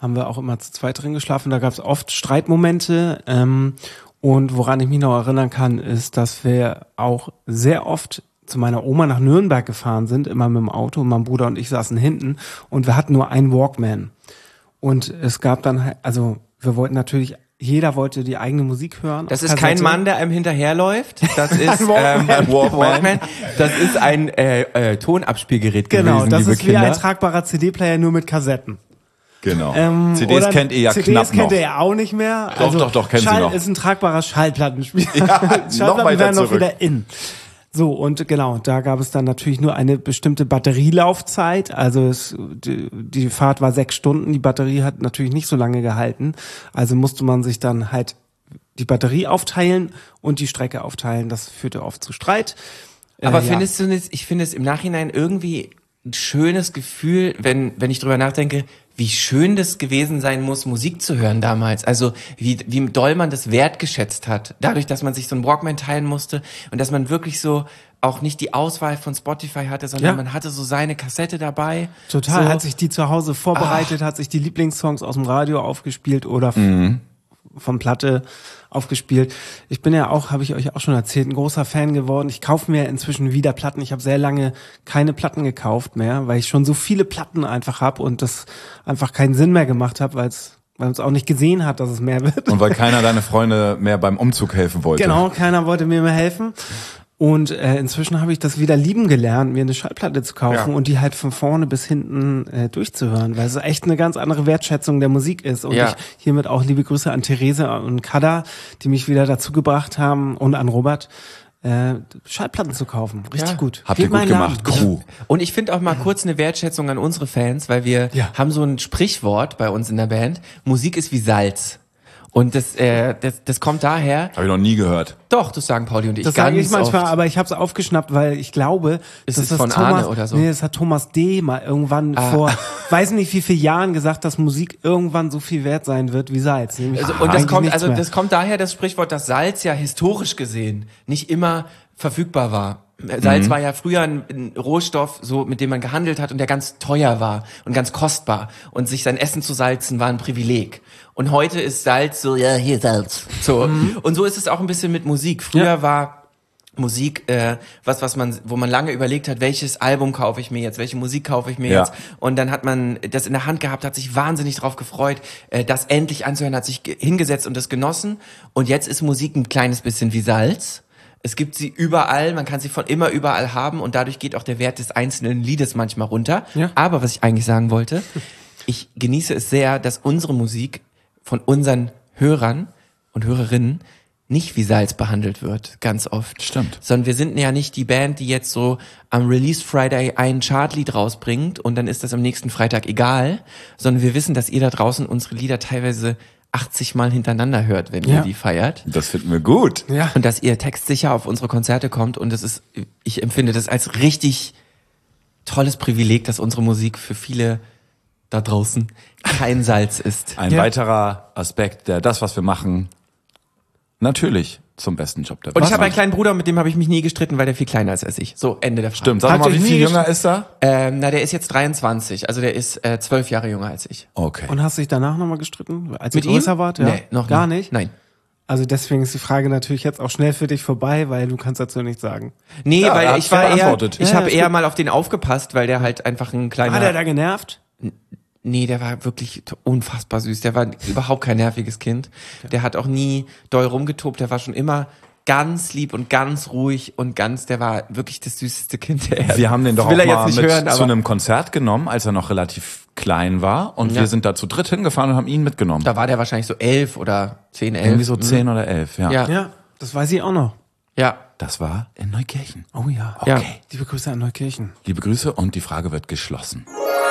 haben wir auch immer zu zweit drin geschlafen. Da gab es oft Streitmomente. Ähm, und woran ich mich noch erinnern kann, ist, dass wir auch sehr oft zu meiner Oma nach Nürnberg gefahren sind, immer mit dem Auto. Mein Bruder und ich saßen hinten und wir hatten nur einen Walkman. Und es gab dann halt, also wir wollten natürlich, jeder wollte die eigene Musik hören. Das ist kein Mann, der einem hinterherläuft. Das ist ähm, ein Walkman. Das ist ein äh, äh, Tonabspielgerät genau, gewesen, das liebe ist wie Kinder. ein tragbarer C D-Player, nur mit Kassetten. Genau. Ähm, C Ds oder kennt ihr ja C Ds knapp kennt noch. ihr ja auch nicht mehr. Doch, doch, doch, kennen Sie Schall noch. ist ein tragbarer Schallplattenspieler. Ja, noch Schallplatten weiter werden noch zurück. wieder in. So, und genau, da gab es dann natürlich nur eine bestimmte Batterielaufzeit. Also es, die, die Fahrt war sechs Stunden, die Batterie hat natürlich nicht so lange gehalten. Also musste man sich dann halt die Batterie aufteilen und die Strecke aufteilen. Das führte oft zu Streit. Aber Äh, ja. findest du nicht, ich finde es im Nachhinein irgendwie ein schönes Gefühl, wenn, wenn ich drüber nachdenke, wie schön das gewesen sein muss, Musik zu hören damals. Also wie, wie doll man das wertgeschätzt hat. Dadurch, dass man sich so einen Walkman teilen musste und dass man wirklich so auch nicht die Auswahl von Spotify hatte, sondern Ja. man hatte so seine Kassette dabei. Total, so. hat sich die zu Hause vorbereitet, hat sich die Lieblingssongs aus dem Radio aufgespielt oder f- Mhm. von Platte aufgespielt. Ich bin ja auch, habe ich euch auch schon erzählt, ein großer Fan geworden. Ich kaufe mir inzwischen wieder Platten. Ich habe sehr lange keine Platten gekauft mehr, weil ich schon so viele Platten einfach habe und das einfach keinen Sinn mehr gemacht habe, weil es weil man es auch nicht gesehen hat, dass es mehr wird. Und weil keiner deiner Freunde mehr beim Umzug helfen wollte. Genau, keiner wollte mir mehr helfen. Und äh, inzwischen habe ich das wieder lieben gelernt, mir eine Schallplatte zu kaufen Ja. und die halt von vorne bis hinten äh, durchzuhören, weil es echt eine ganz andere Wertschätzung der Musik ist. Und Ja. ich hiermit auch liebe Grüße an Therese und Kada, die mich wieder dazu gebracht haben, und an Robert, äh, Schallplatten zu kaufen. Richtig Ja. gut. Habt ihr Gebt gut meinen gemacht, Namen. Crew. Und ich finde auch mal kurz eine Wertschätzung an unsere Fans, weil wir Ja. haben so ein Sprichwort bei uns in der Band. Musik ist wie Salz. Und das, äh, das, das kommt daher. Habe ich noch nie gehört. Doch, das sagen Pauli und ich Das ganz sage ich manchmal, oft. aber ich habe es aufgeschnappt, weil ich glaube, Ist dass es das von Thomas, Arne oder so? Nee, das hat Thomas D. mal irgendwann Ah. vor, weiß nicht wie viele Jahren gesagt, dass Musik irgendwann so viel wert sein wird wie Salz. Nämlich Also, und das eigentlich kommt, nichts also mehr. das kommt daher, das Sprichwort, dass Salz ja historisch gesehen nicht immer verfügbar war. Salz war ja früher ein, ein Rohstoff, so mit dem man gehandelt hat und der ganz teuer war und ganz kostbar. Und sich sein Essen zu salzen war ein Privileg. Und heute ist Salz so, ja, hier Salz. So. Und so ist es auch ein bisschen mit Musik. Früher Ja. war Musik, äh, was, was man, wo man lange überlegt hat, welches Album kaufe ich mir jetzt, welche Musik kaufe ich mir Ja. jetzt. Und dann hat man das in der Hand gehabt, hat sich wahnsinnig drauf gefreut, äh, das endlich anzuhören, hat sich ge- hingesetzt und das genossen. Und jetzt ist Musik ein kleines bisschen wie Salz. Es gibt sie überall, man kann sie von immer überall haben und dadurch geht auch der Wert des einzelnen Liedes manchmal runter. Ja. Aber was ich eigentlich sagen wollte, ich genieße es sehr, dass unsere Musik von unseren Hörern und Hörerinnen nicht wie Salz behandelt wird, ganz oft. Stimmt. Sondern wir sind ja nicht die Band, die jetzt so am Release Friday ein Chartlied rausbringt und dann ist das am nächsten Freitag egal, sondern wir wissen, dass ihr da draußen unsere Lieder teilweise achtzig Mal hintereinander hört, wenn ihr Ja. die feiert. Das finden wir gut. Ja. Und dass ihr textsicher auf unsere Konzerte kommt und das ist, ich empfinde das als richtig tolles Privileg, dass unsere Musik für viele da draußen kein Salz ist. Ein Ja. weiterer Aspekt, der das, was wir machen, natürlich zum besten Job der Und Welt ich habe einen macht. kleinen Bruder, mit dem habe ich mich nie gestritten, weil der viel kleiner ist als ich. So, Ende der Frage. Stimmt, sag Habt mal, ihr wie nie viel gest- jünger ist er? Ähm, na, der ist jetzt dreiundzwanzig, also der ist äh, zwölf Jahre jünger als ich. Okay. Und hast du dich danach nochmal gestritten, als Mit ihr größer wart? Ja? Nee, noch Gar nie. nicht? Nein. Also deswegen ist die Frage natürlich jetzt auch schnell für dich vorbei, weil du kannst dazu nichts sagen. Nee, Ja, er weil hat's ich war eher, beantwortet. ich Ja, habe ist eher gut. mal auf den aufgepasst, weil der halt einfach ein kleiner... War der da genervt? Nee, der war wirklich t- unfassbar süß. Der war überhaupt kein nerviges Kind. Der hat auch nie doll rumgetobt. Der war schon immer ganz lieb und ganz ruhig und ganz, der war wirklich das süßeste Kind der Erde. Wir haben den doch Das will auch er jetzt mal nicht mit hören, zu aber einem Konzert genommen, als er noch relativ klein war. Und Ja. wir sind da zu dritt hingefahren und haben ihn mitgenommen. da war der wahrscheinlich so elf oder zehn, elf. Irgendwie so zehn oder elf, ja. Ja. Ja, das weiß ich auch noch. Ja. Das war in Neukirchen. Oh ja. Ja. Okay. Liebe Grüße an Neukirchen. Liebe Grüße und die Frage wird geschlossen.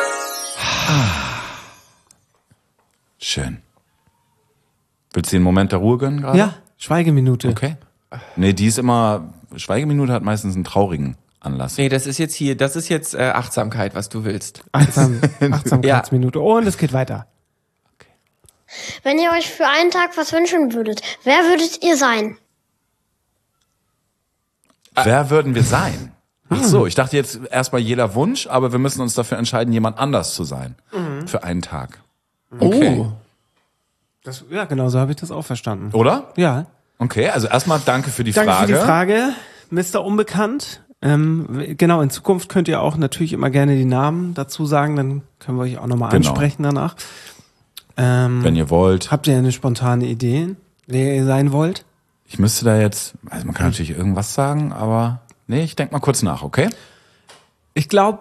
Schön. Willst du dir einen Moment der Ruhe gönnen gerade? Ja, Schweigeminute. Okay. Nee, die ist immer, Schweigeminute hat meistens einen traurigen Anlass. Nee, das ist jetzt hier, das ist jetzt äh, Achtsamkeit, was du willst. Achtsam, Achtsamkeitsminute. Und es geht weiter. Wenn ihr euch für einen Tag was wünschen würdet, wer würdet ihr sein? Wer würden wir sein? Ach so, ich dachte jetzt erstmal jeder Wunsch, aber wir müssen uns dafür entscheiden, jemand anders zu sein. Für einen Tag. Okay. Oh. Das, ja, genau, so habe ich das auch verstanden. Oder? Ja. Okay, also erstmal danke für die Danke Frage. für die Frage, Mister Unbekannt. Ähm, genau, in Zukunft könnt ihr auch natürlich immer gerne die Namen dazu sagen, dann können wir euch auch nochmal Genau. ansprechen danach. Ähm, Wenn ihr wollt. Habt ihr eine spontane Idee, wer ihr sein wollt? Ich müsste da jetzt, also man kann natürlich irgendwas sagen, aber nee, ich denk mal kurz nach, okay? Ich glaube,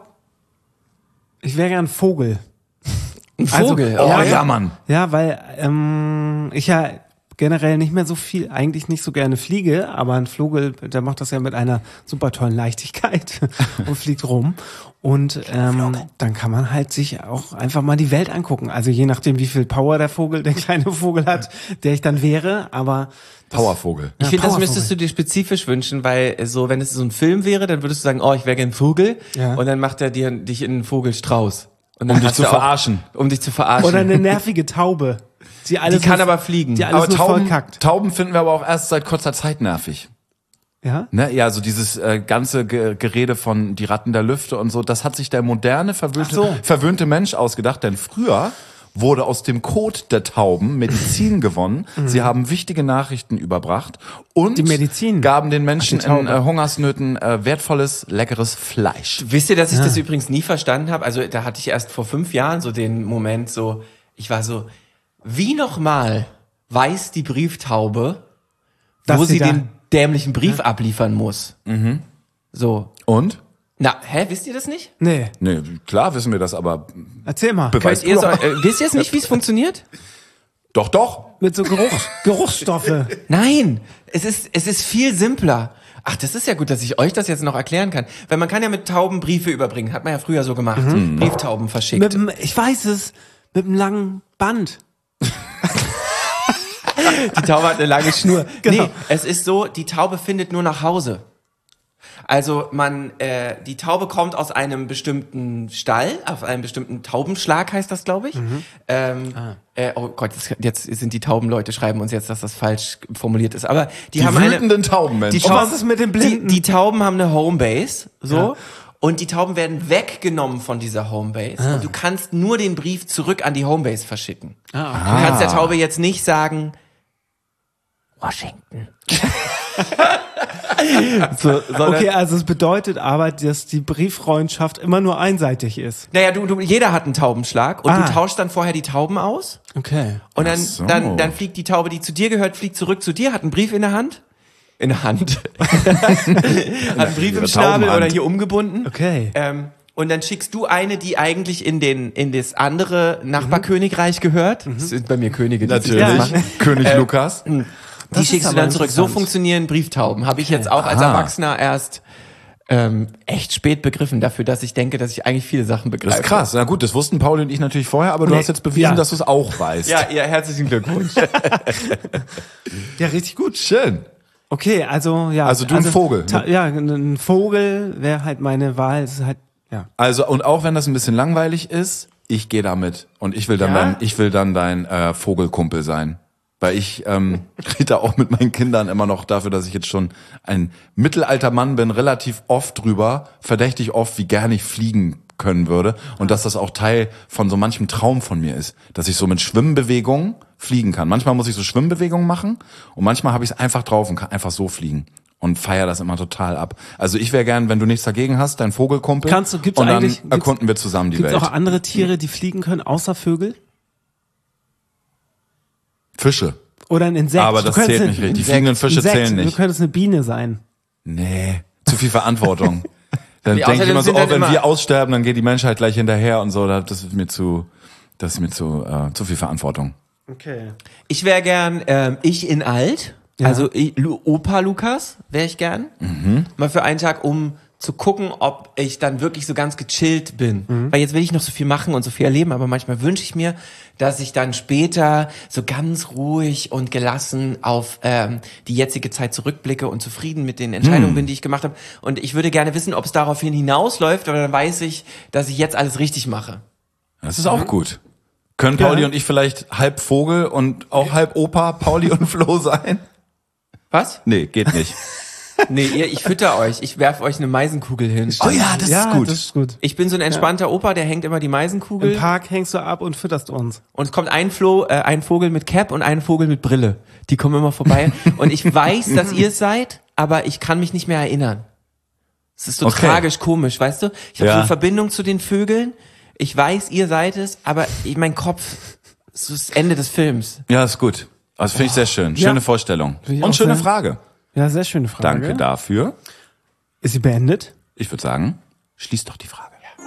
ich wäre gern Vogel. Ein Vogel. Oh ja, ja, Mann. Ja, weil ähm, ich ja generell nicht mehr so viel, eigentlich nicht so gerne fliege, aber ein Vogel, der macht das ja mit einer super tollen Leichtigkeit und fliegt rum. Und ähm, dann kann man halt sich auch einfach mal die Welt angucken. Also je nachdem, wie viel Power der Vogel, der kleine Vogel hat, der ich dann wäre, aber das, Powervogel. Ich Ja, finde, das Powervogel. müsstest du dir spezifisch wünschen, weil so, wenn es so ein Film wäre, dann würdest du sagen, oh, ich wäre gern Vogel. Ja. Und dann macht er dir dich in einen Vogelstrauß. Und dann Um dich hast zu du auch- verarschen. Um dich zu verarschen. oder eine nervige Taube. Die, alles die kann nur, aber fliegen. die alles Aber nur voll Tauben, kackt. Tauben finden wir aber auch erst seit kurzer Zeit nervig. Ja? Ne? Ja, so dieses äh, ganze Ge Gerede von die Ratten der Lüfte und so, das hat sich der moderne, verwöhnte, Ach so. verwöhnte Mensch ausgedacht, denn früher wurde aus dem Kot der Tauben Medizin gewonnen. Sie haben wichtige Nachrichten überbracht und Die Medizin. gaben den Menschen Ach, die in Taube. äh, Hungersnöten äh, wertvolles, leckeres Fleisch. Wisst ihr, dass ich das übrigens nie verstanden habe? Also da hatte ich erst vor fünf Jahren so den Moment so, ich war so, wie nochmal weiß die Brieftaube, Dass wo sie sie da- den dämlichen Brief abliefern muss? So. Und? Na, hä, wisst ihr das nicht? Nee, Nee, klar wissen wir das, aber erzähl mal. Beweis Könnt ihr du so, doch mal. äh, wisst ihr es nicht, wie es funktioniert? Doch, doch. Mit so Geruch, Geruchsstoffe. Nein, es ist, es ist viel simpler. Ach, das ist ja gut, dass ich euch das jetzt noch erklären kann. Weil man kann ja mit Tauben Briefe überbringen. Hat man ja früher so gemacht. Brieftauben verschickt. Mit dem, ich weiß es, mit einem langen Band. Die Taube hat eine lange Schnur. Genau. Nee, es ist so, die Taube findet nur nach Hause. Also man, äh, die Taube kommt aus einem bestimmten Stall, auf einem bestimmten Taubenschlag heißt das, glaube ich. Ähm, äh, oh Gott, jetzt, jetzt sind die Taubenleute, schreiben uns jetzt, dass das falsch formuliert ist. Aber die, Die haben eine, wütenden Taubenmenschen. die Und Tauben, was ist mit den die, Blinden? die Tauben haben eine Homebase, so. Ja. Und die Tauben werden weggenommen von dieser Homebase. Und du kannst nur den Brief zurück an die Homebase verschicken. Du kannst der Taube jetzt nicht sagen, Washington. so, sondern, Okay, also es bedeutet aber, dass die Brieffreundschaft immer nur einseitig ist. Naja, du, du, jeder hat einen Taubenschlag und Ah. du tauschst dann vorher die Tauben aus. Okay. Und dann, Ach so. dann, dann fliegt die Taube, die zu dir gehört, fliegt zurück zu dir, hat einen Brief in der Hand. In der Hand. hat einen Brief im ihre Schnabel Taubenhand. oder hier umgebunden. Okay. Ähm, und dann schickst du eine, die eigentlich in den in das andere Nachbarkönigreich gehört. Das sind bei mir Könige, die sich das Natürlich. machen. König Lukas. Die Das schickst ist du dann aber zurück. So interessant. funktionieren Brieftauben. Habe ich jetzt auch als Aha. Erwachsener erst ähm, echt spät begriffen dafür, dass ich denke, dass ich eigentlich viele Sachen begreife. Das ist krass. Na gut, das wussten Pauli und ich natürlich vorher, aber du Nee. hast jetzt bewiesen, Ja. dass du es auch weißt. Ja, ja, herzlichen Glückwunsch. Ja, richtig gut. Schön. Okay, also ja. Also du ein Vogel, Ta- ne? Ja, ein Vogel wäre halt meine Wahl. Es ist halt, ja. Also, und auch wenn das ein bisschen langweilig ist, ich gehe damit. Und ich will dann Ja? dein, ich will dann dein äh, Vogelkumpel sein. Weil ich ähm, rede da auch mit meinen Kindern immer noch dafür, dass ich jetzt schon ein mittelalter Mann bin, relativ oft drüber, verdächtig oft, wie gerne ich fliegen können würde. Und dass das auch Teil von so manchem Traum von mir ist. Dass ich so mit Schwimmbewegungen fliegen kann. Manchmal muss ich so Schwimmbewegungen machen und manchmal habe ich es einfach drauf und kann einfach so fliegen. Und feier das immer total ab. Also ich wäre gern, wenn du nichts dagegen hast, dein Vogelkumpel. Kannst du- gibt's und dann eigentlich- gibt's- erkunden wir zusammen die Gibt es Welt. auch andere Tiere, die fliegen können, außer Vögel? Fische. Oder ein Insekt? Aber Du das könntest zählt ein nicht richtig. Die Insekt- fliegenden Fische Insekt. zählen Du nicht. könntest eine Biene sein. Nee, zu viel Verantwortung. Dann Nee, denke ich außerdem immer so, sind auch dann wenn immer- wir aussterben, dann geht die Menschheit gleich hinterher und so. Das ist mir zu, das ist mir zu, äh, zu viel Verantwortung. Okay. Ich wäre gern ähm, ich in alt, Ja. also ich, Lu- Opa Lukas wäre ich gern. Mal für einen Tag, um zu gucken, ob ich dann wirklich so ganz gechillt bin. Weil jetzt will ich noch so viel machen und so viel erleben, aber manchmal wünsche ich mir, dass ich dann später so ganz ruhig und gelassen auf ähm, die jetzige Zeit zurückblicke und zufrieden mit den Entscheidungen bin, die ich gemacht habe. Und ich würde gerne wissen, ob es daraufhin hinausläuft, aber dann weiß ich, dass ich jetzt alles richtig mache. Das ist auch gut. Können Pauli Ja. und ich vielleicht halb Vogel und auch halb Opa, Pauli und Flo sein? Was? Nee, geht nicht. Nee, ihr, ich fütter euch. Ich werf euch eine Meisenkugel hin. Oh ja, das ja, ist gut. das ist gut. Ich bin so ein entspannter Opa, der hängt immer die Meisenkugel. Im Park hängst du ab und fütterst uns. Und es kommt ein, Flo, äh, ein Vogel mit Cap und ein Vogel mit Brille. Die kommen immer vorbei. Und ich weiß, dass ihr es seid, aber ich kann mich nicht mehr erinnern. Es ist so Okay. tragisch komisch, weißt du? Ich habe Ja. so eine Verbindung zu den Vögeln. Ich weiß, ihr seid es, aber ich, mein Kopf, es ist das Ende des Films. Ja, ist gut. Das finde ich sehr schön. Schöne Ja. Vorstellung. Finde ich Und auch schöne sehr. Frage. Ja, sehr schöne Frage. Danke dafür. Ist sie beendet? Ich würde sagen, schließ doch die Frage.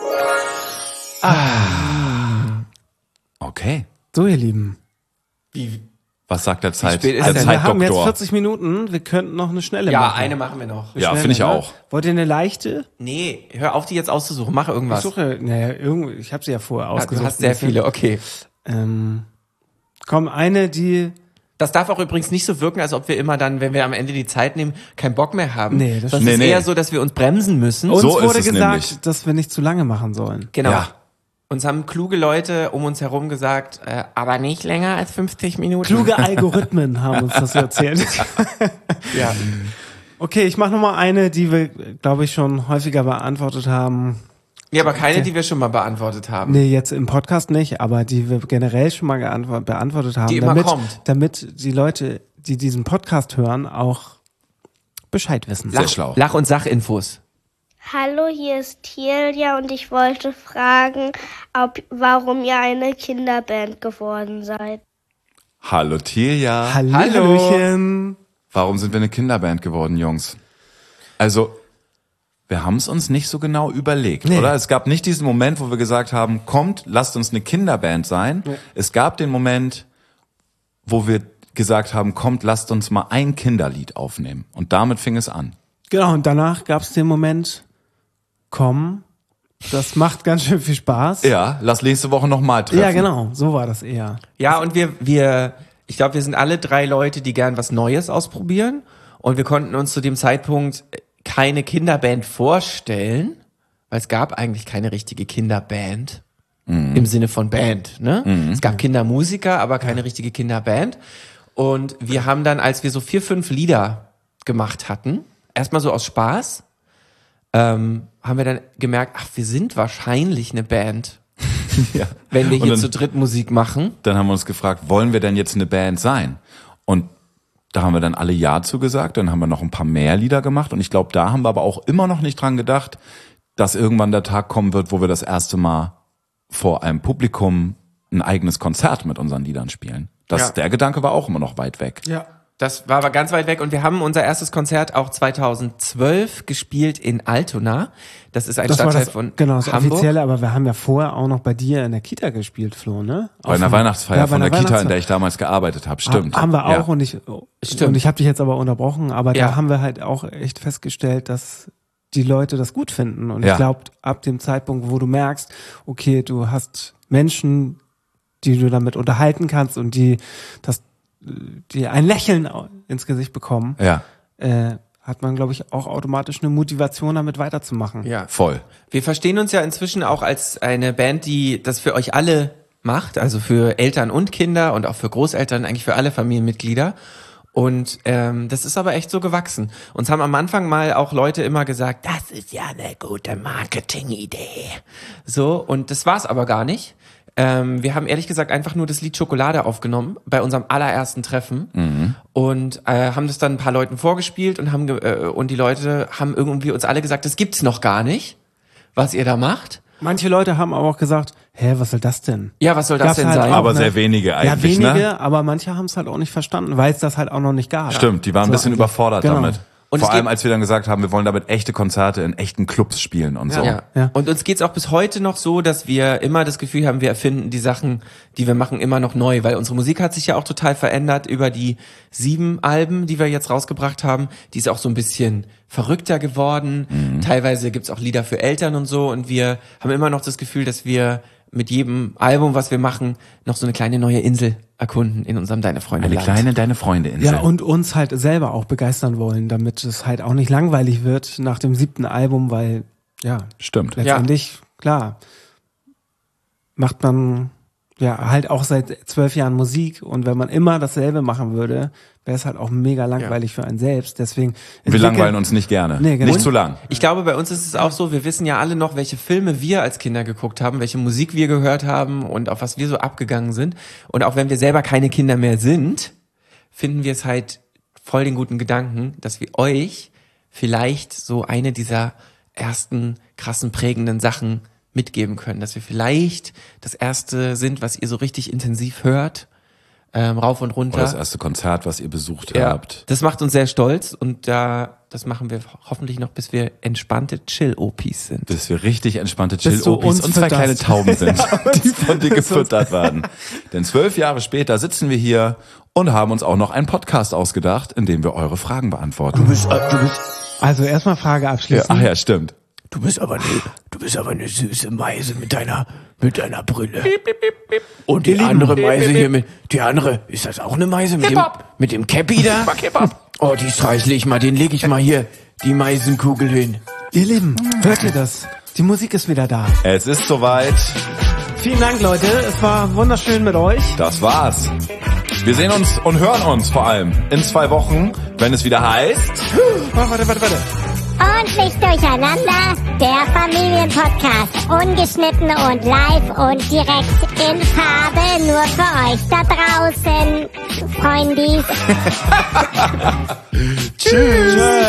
Okay. So, ihr Lieben. Wie? Was sagt der Zeit? spät ist Der denn? Wir haben jetzt Zeitdoktor. vierzig Minuten. Wir könnten noch eine schnelle Ja, machen. eine machen wir noch. Ja, Schnelle, finde ich ne? auch. Wollt ihr eine leichte? Nee, hör auf, die jetzt auszusuchen. Mach Ich irgendwas. suche, naja, irgendwie, ich habe sie ja vorher Ah, ausgesucht. du hast sehr ein bisschen. viele, okay. Ähm, komm, eine, die... Das darf auch übrigens nicht so wirken, als ob wir immer dann, wenn wir am Ende die Zeit nehmen, keinen Bock mehr haben. Nee, das das stimmt. ist Nee, nee. eher so, dass wir uns bremsen müssen. Uns So ist wurde es gesagt, nämlich. dass wir nicht zu lange machen sollen. Genau. Ja. Uns haben kluge Leute um uns herum gesagt, äh, aber nicht länger als fünfzig Minuten. Kluge Algorithmen haben uns das so erzählt. Ja. Okay, ich mache nochmal eine, die wir, glaube ich, schon häufiger beantwortet haben. Nee, aber keine, die wir schon mal beantwortet haben. Nee, jetzt im Podcast nicht, aber die wir generell schon mal geantwort- beantwortet haben. Die immer damit, kommt. damit die Leute, die diesen Podcast hören, auch Bescheid wissen. Sehr schlau. Lach- und Sachinfos. Hallo, hier ist Tilja und ich wollte fragen, ob, warum ihr eine Kinderband geworden seid. Hallo Tirja. Hallöchen. Warum sind wir eine Kinderband geworden, Jungs? Also, wir haben es uns nicht so genau überlegt, Nee. oder? Es gab nicht diesen Moment, wo wir gesagt haben, kommt, lasst uns eine Kinderband sein. Es gab den Moment, wo wir gesagt haben, kommt, lasst uns mal ein Kinderlied aufnehmen. Und damit fing es an. Genau, und danach gab es den Moment, komm, das macht ganz schön viel Spaß. Ja, lass nächste Woche nochmal treffen. Ja, genau, so war das eher. Ja, und wir, wir, ich glaube, wir sind alle drei Leute, die gern was Neues ausprobieren. Und wir konnten uns zu dem Zeitpunkt keine Kinderband vorstellen, weil es gab eigentlich keine richtige Kinderband. Im Sinne von Band, ne? Es gab Kindermusiker, aber keine richtige Kinderband. Und wir haben dann, als wir so vier, fünf Lieder gemacht hatten, erstmal so aus Spaß, ähm, haben wir dann gemerkt, ach, wir sind wahrscheinlich eine Band, Ja. wenn wir Und hier dann- zu dritt Musik machen. Dann haben wir uns gefragt, wollen wir denn jetzt eine Band sein? Und da haben wir dann alle Ja zugesagt, dann haben wir noch ein paar mehr Lieder gemacht und ich glaube, da haben wir aber auch immer noch nicht dran gedacht, dass irgendwann der Tag kommen wird, wo wir das erste Mal vor einem Publikum ein eigenes Konzert mit unseren Liedern spielen. Das, Ja. Der Gedanke war auch immer noch weit weg. Ja. Das war aber ganz weit weg und wir haben unser erstes Konzert auch zweitausendzwölf gespielt in Altona. Das ist ein Das war Stadtteil das, von genau, das Hamburg. Offizielle, aber wir haben ja vorher auch noch bei dir in der Kita gespielt, Flo, ne? Bei einer Auf dem- Weihnachtsfeier Ja, bei von der einer Kita, in Weihnachtsfeier. der ich damals gearbeitet habe. Stimmt. Haben wir Ja. auch und ich, Stimmt. und ich habe dich jetzt aber unterbrochen, aber Ja. da haben wir halt auch echt festgestellt, dass die Leute das gut finden. Und Ja. ich glaube, ab dem Zeitpunkt, wo du merkst, okay, du hast Menschen, die du damit unterhalten kannst und die das, die ein Lächeln au- ins Gesicht bekommen, Ja, äh, hat man, glaube ich, auch automatisch eine Motivation, damit weiterzumachen. Ja. voll. Wir verstehen uns ja inzwischen auch als eine Band, die das für euch alle macht, also für Eltern und Kinder und auch für Großeltern, eigentlich für alle Familienmitglieder. Und ähm, das ist aber echt so gewachsen. Uns haben am Anfang mal auch Leute immer gesagt, das ist ja eine gute Marketingidee. So, und das war's aber gar nicht. Ähm, wir haben ehrlich gesagt einfach nur das Lied Schokolade aufgenommen bei unserem allerersten Treffen und äh, haben das dann ein paar Leuten vorgespielt und haben ge äh, und die Leute haben irgendwie uns alle gesagt, das gibt's noch gar nicht, was ihr da macht. Manche Leute haben aber auch gesagt, hä, was soll das denn? Ja, was soll das Gab's denn halt sein? auch, Aber ne? sehr wenige Ja, eigentlich, wenige, ne? aber manche haben es halt auch nicht verstanden, weil es das halt auch noch nicht gab. Stimmt, die waren ein So bisschen eigentlich. überfordert Genau. damit. Und Vor es allem, geht- als wir dann gesagt haben, wir wollen damit echte Konzerte in echten Clubs spielen und so. Ja. Ja. Und uns geht's auch bis heute noch so, dass wir immer das Gefühl haben, wir erfinden die Sachen, die wir machen, immer noch neu, weil unsere Musik hat sich ja auch total verändert über die sieben Alben, die wir jetzt rausgebracht haben. Die ist auch so ein bisschen verrückter geworden. Teilweise gibt's auch Lieder für Eltern und so und wir haben immer noch das Gefühl, dass wir mit jedem Album, was wir machen, noch so eine kleine neue Insel erkunden in unserem Deine Freunde Eine Land. kleine Deine Freunde Insel. Ja, und uns halt selber auch begeistern wollen, damit es halt auch nicht langweilig wird nach dem siebten Album, weil, ja, Stimmt. letztendlich, klar, macht man ja, halt auch seit zwölf Jahren Musik und wenn man immer dasselbe machen würde, wäre es halt auch mega langweilig ja. für einen selbst. Deswegen wir langweilen uns nicht gerne. Nee, genau. Nicht zu lang. Ich glaube, bei uns ist es auch so, wir wissen ja alle noch, welche Filme wir als Kinder geguckt haben, welche Musik wir gehört haben und auf was wir so abgegangen sind. Und auch wenn wir selber keine Kinder mehr sind, finden wir es halt voll den guten Gedanken, dass wir euch vielleicht so eine dieser ersten krassen prägenden Sachen mitgeben können, dass wir vielleicht das erste sind, was ihr so richtig intensiv hört, ähm, rauf und runter. Oder das erste Konzert, was ihr besucht ja, habt. Das macht uns sehr stolz und da das machen wir hoffentlich noch, bis wir entspannte Chill-O Ps sind. Bis wir richtig entspannte Bis du Chill-O Ps uns und zwei fütterst. kleine Tauben sind, die von dir gefüttert werden. Denn zwölf Jahre später sitzen wir hier und haben uns auch noch einen Podcast ausgedacht, in dem wir eure Fragen beantworten. Du bist, äh, du bist, Also erstmal Frage ja, abschließen. ach ja, stimmt. du bist aber ne, du bist aber eine süße Meise mit deiner, mit deiner Brille. Und die andere Meise hier mit, die andere, ist das auch eine Meise mit dem, mit dem Cappy da? Oh, die streichle ich mal, den lege ich mal hier, die Meisenkugel hin. Ihr Lieben, hört ihr das? Die Musik ist wieder da. Es ist soweit. Vielen Dank, Leute. Es war wunderschön mit euch. Das war's. Wir sehen uns und hören uns vor allem in zwei Wochen, wenn es wieder heißt... Warte, warte, warte, warte. Ordentlich durcheinander, der Familienpodcast. Ungeschnitten und live und direkt in Farbe. Nur für euch da draußen, Freundis. Tschüss.